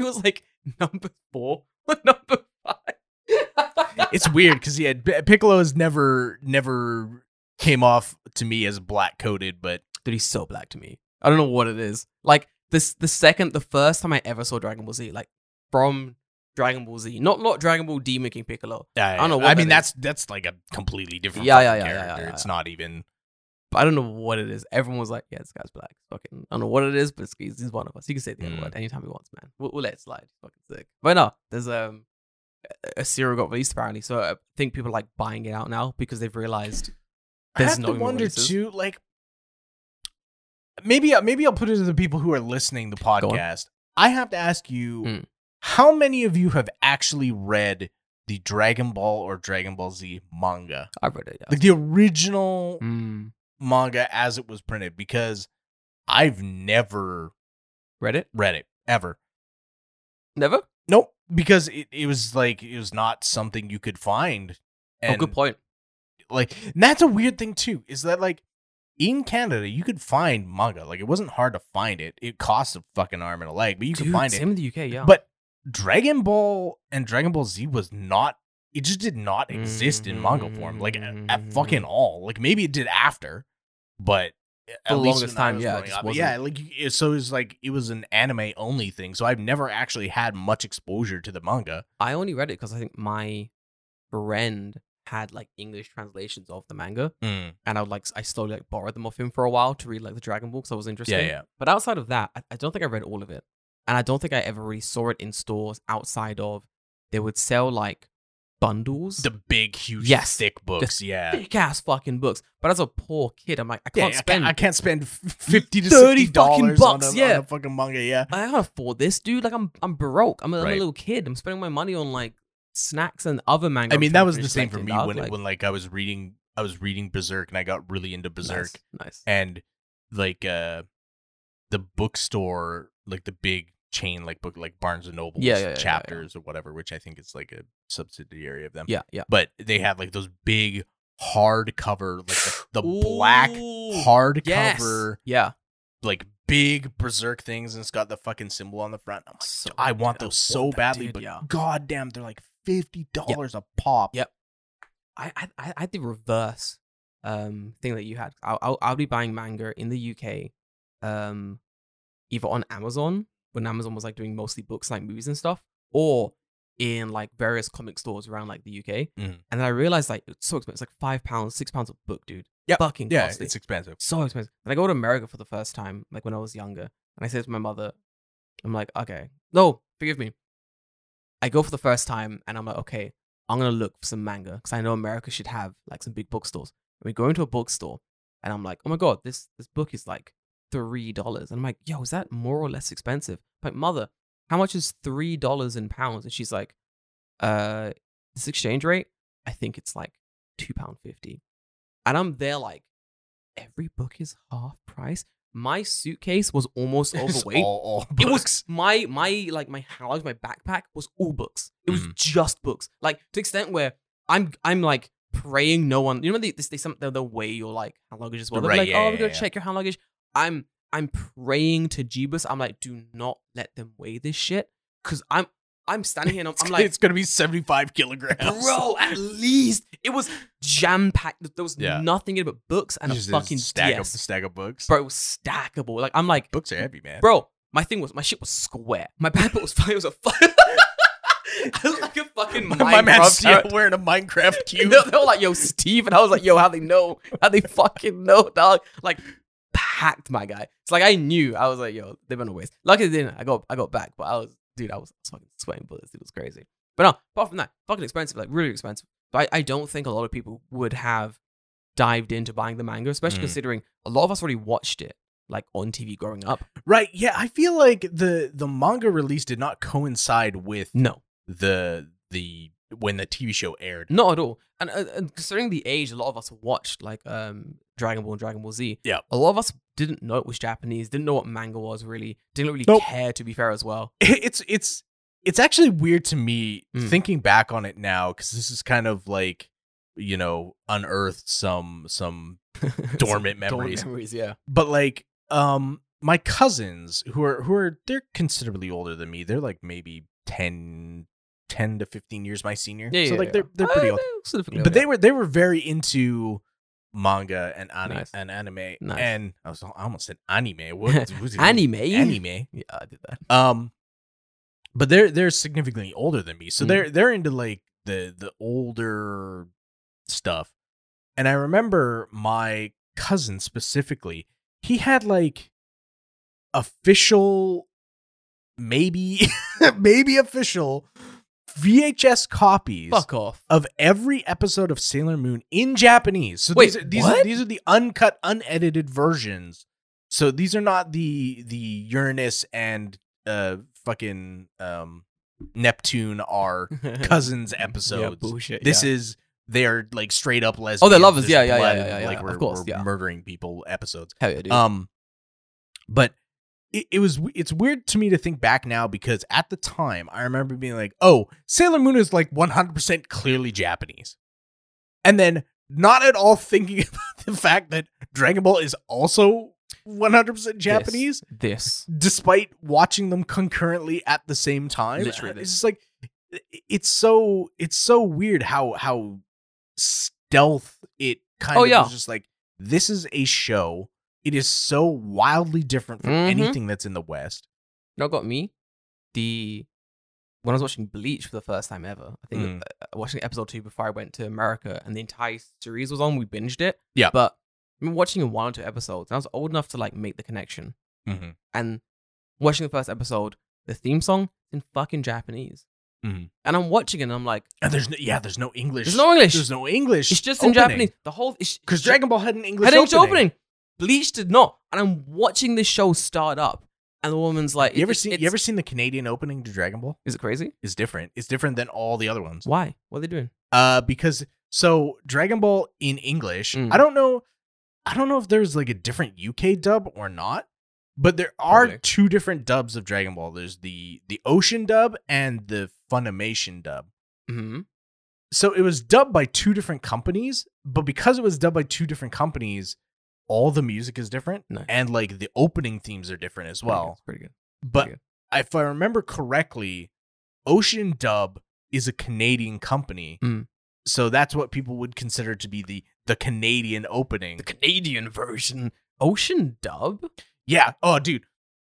4 or number 5. It's weird because Piccolo has never came off to me as black coded, but dude, he's so black to me. I don't know what it is. Like the first time I ever saw Dragon Ball Z, like from Dragon Ball Z, not Dragon Ball D making Piccolo. I don't know. What I mean, that's like a completely different character. Yeah. It's not even. But I don't know what it is. Everyone was like, "Yeah, this guy's black." Fucking, I don't know what it is, but he's one of us. He can say the other word anytime he wants, man. We'll let it slide. He's fucking sick. But no, there's a serial got released apparently, so I think people are like buying it out now because they've realized there's no more releases. Too, like, maybe I'll put it to the people who are listening to the podcast. I have to ask you, how many of you have actually read the Dragon Ball or Dragon Ball Z manga? I've read it. Yeah. Like the original manga as it was printed, because I've never read it ever. Never? Nope, because it was not something you could find. And good point. Like, and that's a weird thing too, is that like in Canada you could find manga. Like, it wasn't hard to find it. It costs a fucking arm and a leg, but you could find it. Same in the UK, yeah. But Dragon Ball and Dragon Ball Z was not. It just did not exist in manga form, like at fucking all. Like, maybe it did after, but at the least longest time, yeah, like so it was like it was an anime only thing. So I've never actually had much exposure to the manga. I only read it because I think my friend had like English translations of the manga, and I slowly like borrowed them off him for a while to read like the Dragon Ball because I was interested. Yeah. But outside of that, I don't think I read all of it, and I don't think I ever really saw it in stores outside of they would sell like bundles, the big, huge, thick books, thick ass fucking books. But as a poor kid, I'm like, I can't spend $50 to $60 fucking bucks, on a fucking manga. Yeah, I can't afford this, dude. Like, I'm broke. I'm a little kid. I'm spending my money on like snacks and other manga. I mean, that was the same for me when I was reading Berserk, and I got really into Berserk. Nice. And like the bookstore, like the big chain like book, like Barnes and Noble Chapters or whatever, which I think is like a subsidiary of them. Yeah. But they had like those big hardcover, like the black hardcover, like big Berserk things, and it's got the fucking symbol on the front. I'm like, I want those so badly, but goddamn, they're like $50 a pop. Yep. I had the reverse thing that you had. I'll be buying manga in the UK, either on Amazon, when Amazon was like doing mostly books like movies and stuff, or in like various comic stores around like the UK. And then I realized like it's so expensive. It's like £5, £6 a book, dude. Yeah, fucking costly. It's expensive. So expensive. And I go to America for the first time, like when I was younger, and I said to my mother, I'm like, okay, no, forgive me. I go for the first time, and I'm like, okay, I'm gonna look for some manga because I know America should have like some big bookstores. And we go into a bookstore, and I'm like, oh my god, this book is like $3. And I'm like, yo, is that more or less expensive? I'm like, mother, how much is $3 in pounds? And she's like, this exchange rate, I think it's like £2.50. And I'm there like, every book is half price. My suitcase was almost overweight. all it was my backpack was all books. It was just books. Like, to the extent where I'm like praying no one. You know, they weigh your like hand luggage as well. They're like, we're gonna check your hand luggage. I'm praying to Jeebus. I'm like, do not let them weigh this shit, because I'm standing here and I'm like, it's gonna be 75 kilograms, bro. At least it was jam packed. There was nothing in it but books and just a fucking stack of books, bro. It was stackable. Like, I'm like, books are heavy, man, bro. My shit was square. My backpack was fine. It was I look like a fucking my man's still wearing a Minecraft cube. They were like, yo, Steve, and I was like, yo, how they know? How they fucking know, dog? Like, packed, my guy. It's like, I knew. I was like, yo, they've been a waste. Luckily, they didn't. I got back, but I was fucking sweating bullets. It was crazy. But no, apart from that, fucking expensive, like really expensive. But I don't think a lot of people would have dived into buying the manga, especially considering a lot of us already watched it like on TV growing up. Right. Yeah. I feel like the manga release did not coincide with the when the TV show aired. Not at all. And considering the age, a lot of us watched like Dragon Ball and Dragon Ball Z. Yeah. A lot of us didn't know it was Japanese, didn't know what manga was really, didn't really care, to be fair, as well. It's actually weird to me thinking back on it now, because this is kind of like, you know, unearthed some dormant memories. Dormant memories, yeah. But like my cousins who are they're considerably older than me. They're like maybe 10 to 15 years my senior. They're pretty old. But they were very into manga and anime. Nice. And I almost said anime. What anime? Anime. Yeah, I did that. But they're significantly older than me. So they're into like the older stuff. And I remember my cousin specifically, he had like official, maybe official VHS copies of every episode of Sailor Moon in Japanese. So these are the uncut, unedited versions. So these are not the Uranus and fucking Neptune are cousins episodes. Yeah, bullshit. This is they are like straight up lesbians. Oh, they're lovers. There's Yeah. blood and, like of course, we're murdering people episodes. Hell yeah, dude. But it's weird to me to think back now because at the time I remember being like, oh, Sailor Moon is like 100% clearly Japanese, and then not at all thinking about the fact that Dragon Ball is also 100% Japanese. This, despite watching them concurrently at the same time. Literally, it's just like it's so weird how stealth it kind of is. Just like, this is a show. It is so wildly different from anything that's in the West. You know what got me? When I was watching Bleach for the first time ever, I think watching episode 2 before I went to America, and the entire series was on, we binged it. Yeah. But I mean, watching in 1 or 2 episodes, and I was old enough to like make the connection. Mm-hmm. And watching the first episode, the theme song is in fucking Japanese. Mm-hmm. And I'm watching it, and I'm like, and there's no English. There's no English. There's no English. It's just in Japanese. The whole because Dragon Ball had an English opening. Bleach did not. And I'm watching this show start up, and the woman's like, You ever seen the Canadian opening to Dragon Ball? Is it crazy? It's different. It's different than all the other ones. Why? What are they doing? Because so Dragon Ball in English, I don't know if there's like a different UK dub or not, but there are Probably 2 different dubs of Dragon Ball. There's the Ocean dub and the Funimation dub. Mm-hmm. So it was dubbed by 2 different companies, but because it was dubbed by 2 different companies, all the music is different, and like the opening themes are different as well. Pretty good. But if I remember correctly, Ocean Dub is a Canadian company. So that's what people would consider to be the Canadian opening. The Canadian version. Ocean Dub? Yeah. Oh, dude.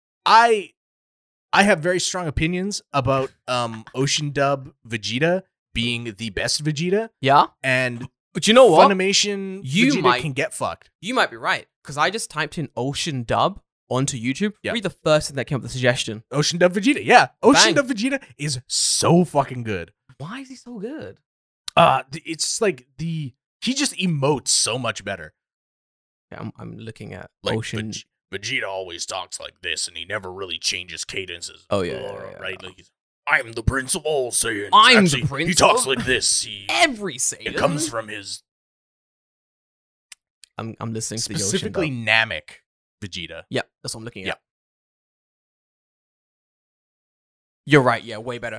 I have very strong opinions about Ocean Dub Vegeta being the best Vegeta. Yeah. But you know what? Funimation Vegeta can get fucked. You might be right, because I just typed in Ocean Dub onto YouTube. Yeah. Read the first thing that came up with the suggestion. Ocean Dub Vegeta. Yeah. Ocean Dub Vegeta is so fucking good. Why is he so good? It's like he just emotes so much better. Yeah, I'm looking at like Ocean. Vegeta always talks like this, and he never really changes cadences. Oh yeah, right. Like I'm the Prince of all Saiyans. I'm the Prince. He talks like this. Every Saiyan. It comes from his. I'm listening to the Ocean specifically Namek Vegeta. Yeah, that's what I'm looking at. You're right. Yeah, way better.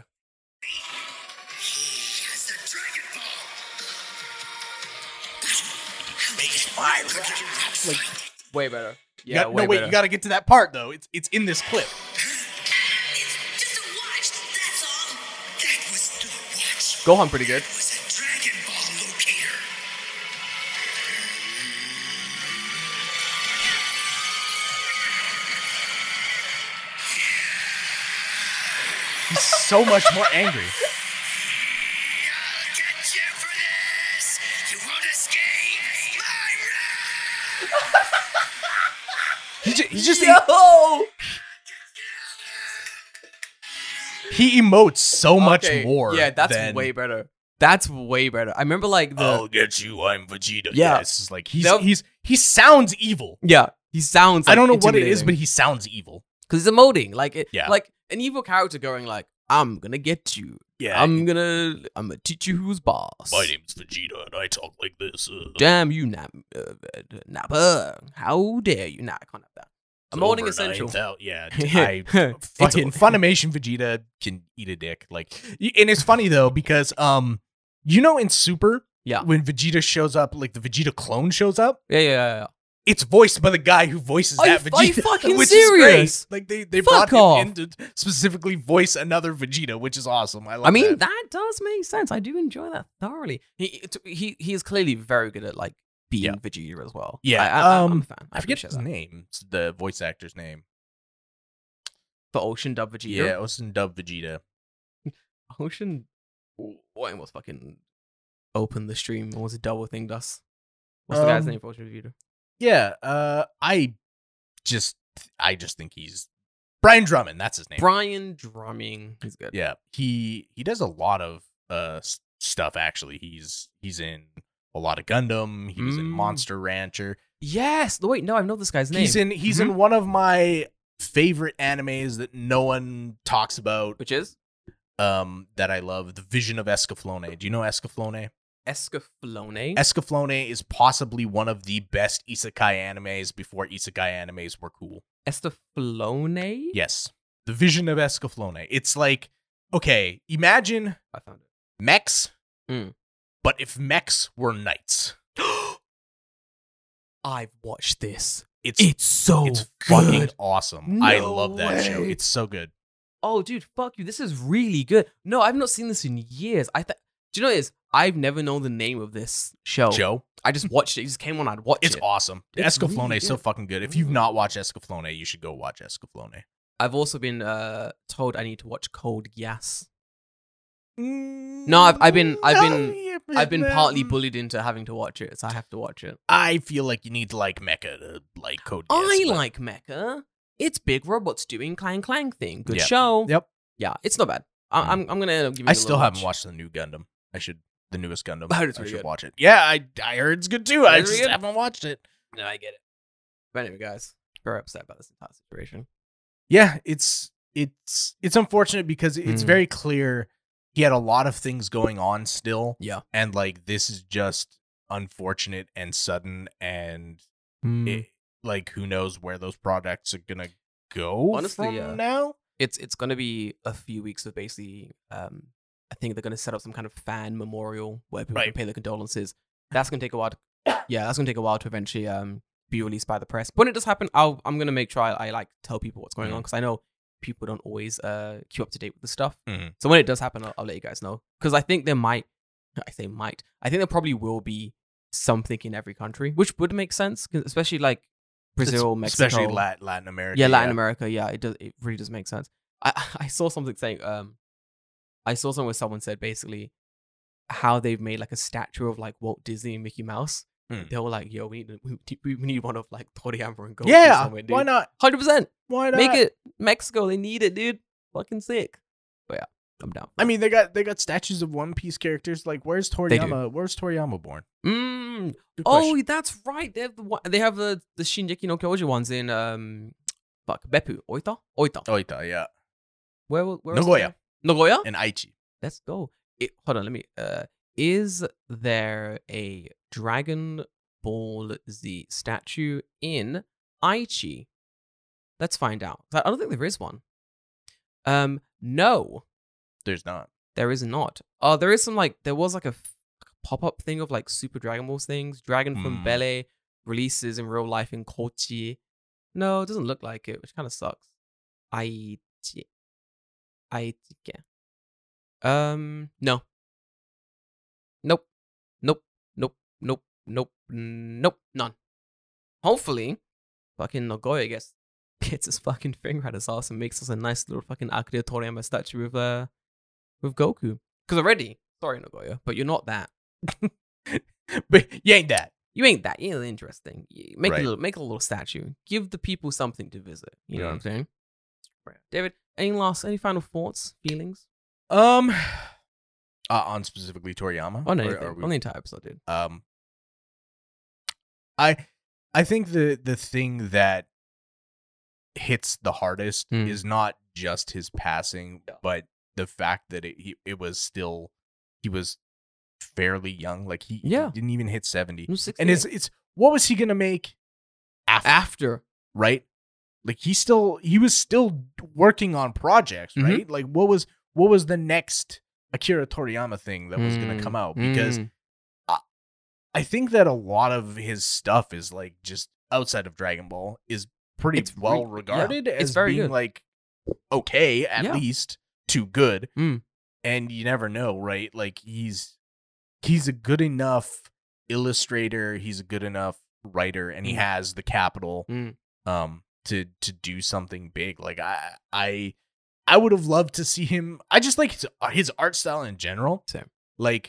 Like way better. Yeah, way better. You got to get to that part though. It's in this clip. Gohan pretty good. He's so much more angry. He's just he emotes so much more. Yeah, that's way better. That's way better. I remember like I'll get you. I'm Vegeta. Yeah, it's just like he sounds evil. Yeah, he sounds. Like, I don't know what it is, but he sounds evil because he's emoting like it. Yeah, like an evil character going like, "I'm gonna get you. Yeah, I'm gonna teach you who's boss. My name's Vegeta, and I talk like this. Damn you, Nappa! How dare you? Nah, I can't have that. Emoting essential. Yeah, fucking Funimation Vegeta can eat a dick. Like, and it's funny though because in Super, when Vegeta shows up, like the Vegeta clone shows up, yeah. It's voiced by the guy who voices that Vegeta. Are you fucking which serious? Is great. Like they brought him in to specifically voice another Vegeta, which is awesome. I mean, that does make sense. I do enjoy that thoroughly. He is clearly very good at like being Vegeta as well. Yeah, I'm a fan. I forget his name. It's the voice actor's name for Ocean Dub Vegeta. Yeah, Ocean Dub Vegeta. Ocean, what almost fucking opened the stream. What was it? Double thinged us. What's the guy's name for Ocean Vegeta? Yeah, I just think he's Brian Drummond. That's his name. Brian Drumming. He's good. Yeah, he does a lot of stuff. Actually, he's in a lot of Gundam. He was in Monster Rancher. Yes. Wait, no, I know this guy's name. He's in one of my favorite animes that no one talks about, which is that I love, The Vision of Escaflowne. Do you know Escaflowne? Escaflowne is possibly one of the best isekai animes before isekai animes were cool. Escaflowne? Yes. The Vision of Escaflowne. It's like, okay, imagine I found it. mechs, but if mechs were knights. I've watched this. It's good. Fucking awesome. No I love that way. show. It's so good. Oh, dude, fuck you. This is really good. No, I've not seen this in years. Do you know what it is? I've never known the name of this show. Joe? I just watched it. It just came on. I'd watch it. It's awesome. It's Escaflowne really is so good. fucking good. If you've not watched Escaflowne, you should go watch Escaflowne. I've also been told I need to watch Code Geass. No, I've been partly bullied into having to watch it, so I have to watch it. I feel like you need to like Mecha to like Code Geass. I like Mecha. It's big robots doing clang clang thing. Good Yep. show. Yep. Yeah, it's not bad. I'm gonna give you. I still haven't watched the new Gundam. The newest Gundam. I heard it's I really should good. watch it. Yeah, I heard it's good too. I Is it just good? haven't watched it. No, I get it. But anyway, guys, very upset about this entire situation. Yeah, it's unfortunate because it's very clear he had a lot of things going on still. Yeah. And like this is just unfortunate and sudden, and it, like who knows where those projects are gonna go. Honestly, from now. It's gonna be a few weeks of basically I think they're gonna set up some kind of fan memorial where people can pay their condolences. That's gonna take a while to eventually be released by the press. But when it does happen, I'm gonna make sure I like tell people what's going on, because I know people don't always keep up to date with the stuff. So when it does happen, I'll let you guys know, because I think I think there probably will be something in every country, which would make sense, especially like Brazil, Mexico, especially Latin America. Yeah, Latin America. Yeah, it really does make sense. I saw something saying I saw something where someone said basically how they've made like a statue of like Walt Disney and Mickey Mouse. They were like, "Yo, we need one of like Toriyama and Goku." Yeah, somewhere, dude. why not? 100%. Why not? Make it Mexico. They need it, dude. Fucking sick. But yeah, I'm down. I mean, they got statues of One Piece characters. Like, where's Toriyama? Where's Toriyama born? Good Oh, question. that's right. They have the Shingeki no Kyoji ones in Beppu, Oita. Oita, yeah. Where Nagoya Nagoya? and Aichi. Let's go. Hold on, let me. Is there a Dragon Ball Z statue in Aichi? Let's find out. I don't think there is one. No, There's not. there is not. There is some there was like a pop-up thing of like Super Dragon Balls things. Dragon from Bele releases in real life in Kochi. No, it doesn't look like it, which kind of sucks. Aichi. No. Nope. None. Hopefully, fucking Nagoya gets his fucking finger at his ass and makes us a nice little fucking Akira Toriyama statue with Goku. Because already, sorry Nagoya, but you're not that. But you ain't that. You ain't that. You ain't interesting. Make Right. a little statue. Give the people something to visit. You know what I'm saying? Right. David, any final thoughts, feelings? On specifically Toriyama? On Or anything. are we- On the entire episode, dude. I think the thing that hits the hardest is not just his passing, but the fact that it was still, he was fairly young. Like he didn't even hit 70. He was 68. And it's what was he gonna make after? Right? Like he was still working on projects, right? Like what was the next Akira Toriyama thing that was gonna come out? Because I think that a lot of his stuff is like just outside of Dragon Ball is pretty well regarded as very being good. like okay, at least to good. Mm. And you never know, right? Like he's a good enough illustrator, he's a good enough writer, and he has the capital to do something big. Like I would have loved to see him. I just like his art style in general. Same. Like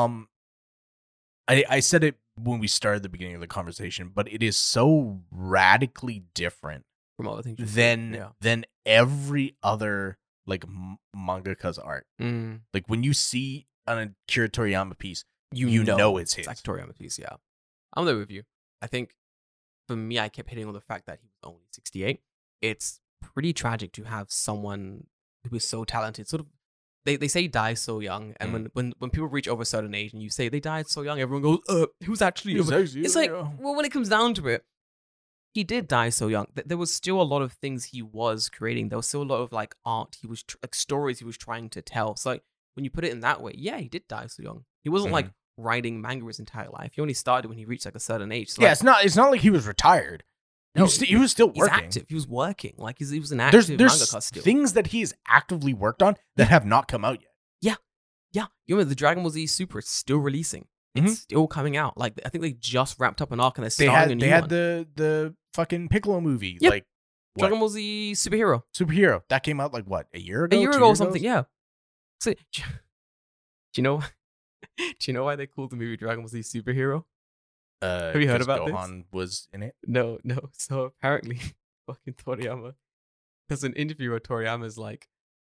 I said it when we started the beginning of the conversation, but it is so radically different From other things than every other like mangaka's art. Like when you see an Akira Toriyama piece, you know it's his. It's like Toriyama piece, yeah. I'm there with you. I think for me, I kept hitting on the fact that he was only 68. It's pretty tragic to have someone who is so talented. Sort of, they say die so young, and when people reach over a certain age and you say they died so young, everyone goes, who's actually? It's like, well, when it comes down to it, he did die so young. There was still a lot of things he was creating. There was still a lot of like art. He was like stories he was trying to tell. So like when you put it in that way, yeah, he did die so young. He wasn't like writing manga his entire life. He only started when he reached like a certain age. So, yeah, like, it's not like he was retired. No, he was still working. He's active. He was working. Like he was an active mangaka still. Things that he's actively worked on that have not come out yet. Yeah. You remember the Dragon Ball Z Super is still releasing. It's still coming out. Like I think they just wrapped up an arc and they're starting a new one. They had the fucking Piccolo movie. Yep. Like Dragon Ball Z Superhero. That came out like what, a year ago? A year ago or something, yeah. So, do you know why they called the movie Dragon Ball Z Superhero? Have you heard about Gohan was in it? No. So apparently, fucking Toriyama. There's an interview where Toriyama's like,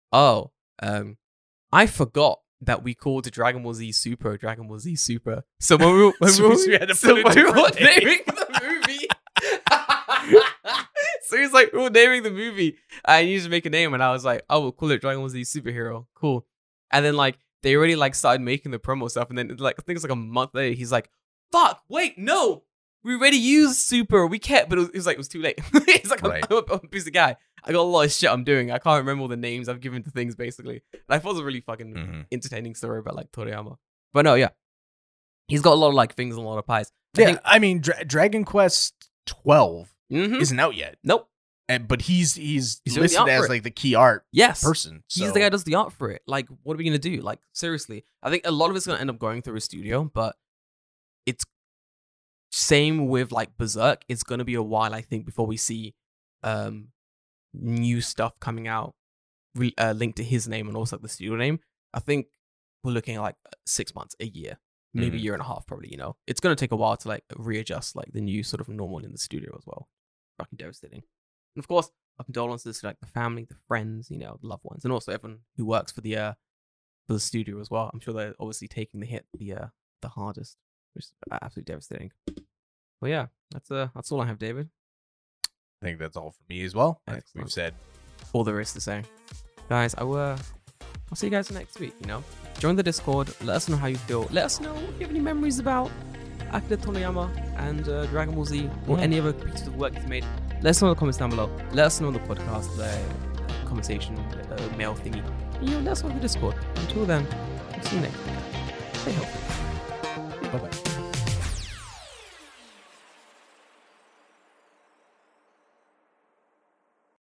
I forgot that we called Dragon Ball Z Super Dragon Ball Z Super. So when we were naming the movie, so he's like, we're naming the movie. I need to make a name, and I was like, oh, we'll call it Dragon Ball Z Superhero. Cool. And then like they already like started making the promo stuff, and then like I think it's like a month later, he's like, fuck, wait, no, we already used Super. We can't, but it was too late. He's like, I'm a busy guy. I got a lot of shit I'm doing. I can't remember all the names I've given to things, basically. And I thought it was a really fucking entertaining story about, like, Toriyama. But no, yeah. He's got a lot of, like, things and a lot of pies. I mean, Dragon Quest 12 isn't out yet. Nope. But he's listed as, like, the key art person. So. He's the guy who does the art for it. Like, what are we going to do? Like, seriously. I think a lot of it's going to end up going through his studio, but it's same with, like, Berserk. It's going to be a while, I think, before we see new stuff coming out linked to his name and also the studio name. I think we're looking at like 6 months, a year, maybe a year and a half, probably. It's going to take a while to like readjust like the new sort of normal in the studio as well. Fucking devastating. And of course, our condolences to like the family, the friends, the loved ones, and also everyone who works for the studio as well. I'm sure they're obviously taking the hit the hardest, which is absolutely devastating. But yeah, that's all I have, David. I think that's all for me as well. I think we've said all there is to say. Guys, I'll see you guys next week, Join the Discord. Let us know how you feel. Let us know if you have any memories about Akira Toriyama and Dragon Ball Z or any other pieces of work he's made. Let us know in the comments down below. Let us know in the podcast, the conversation, mail thingy. Let us know in the Discord. Until then, we'll see you next week. Stay healthy. Bye-bye.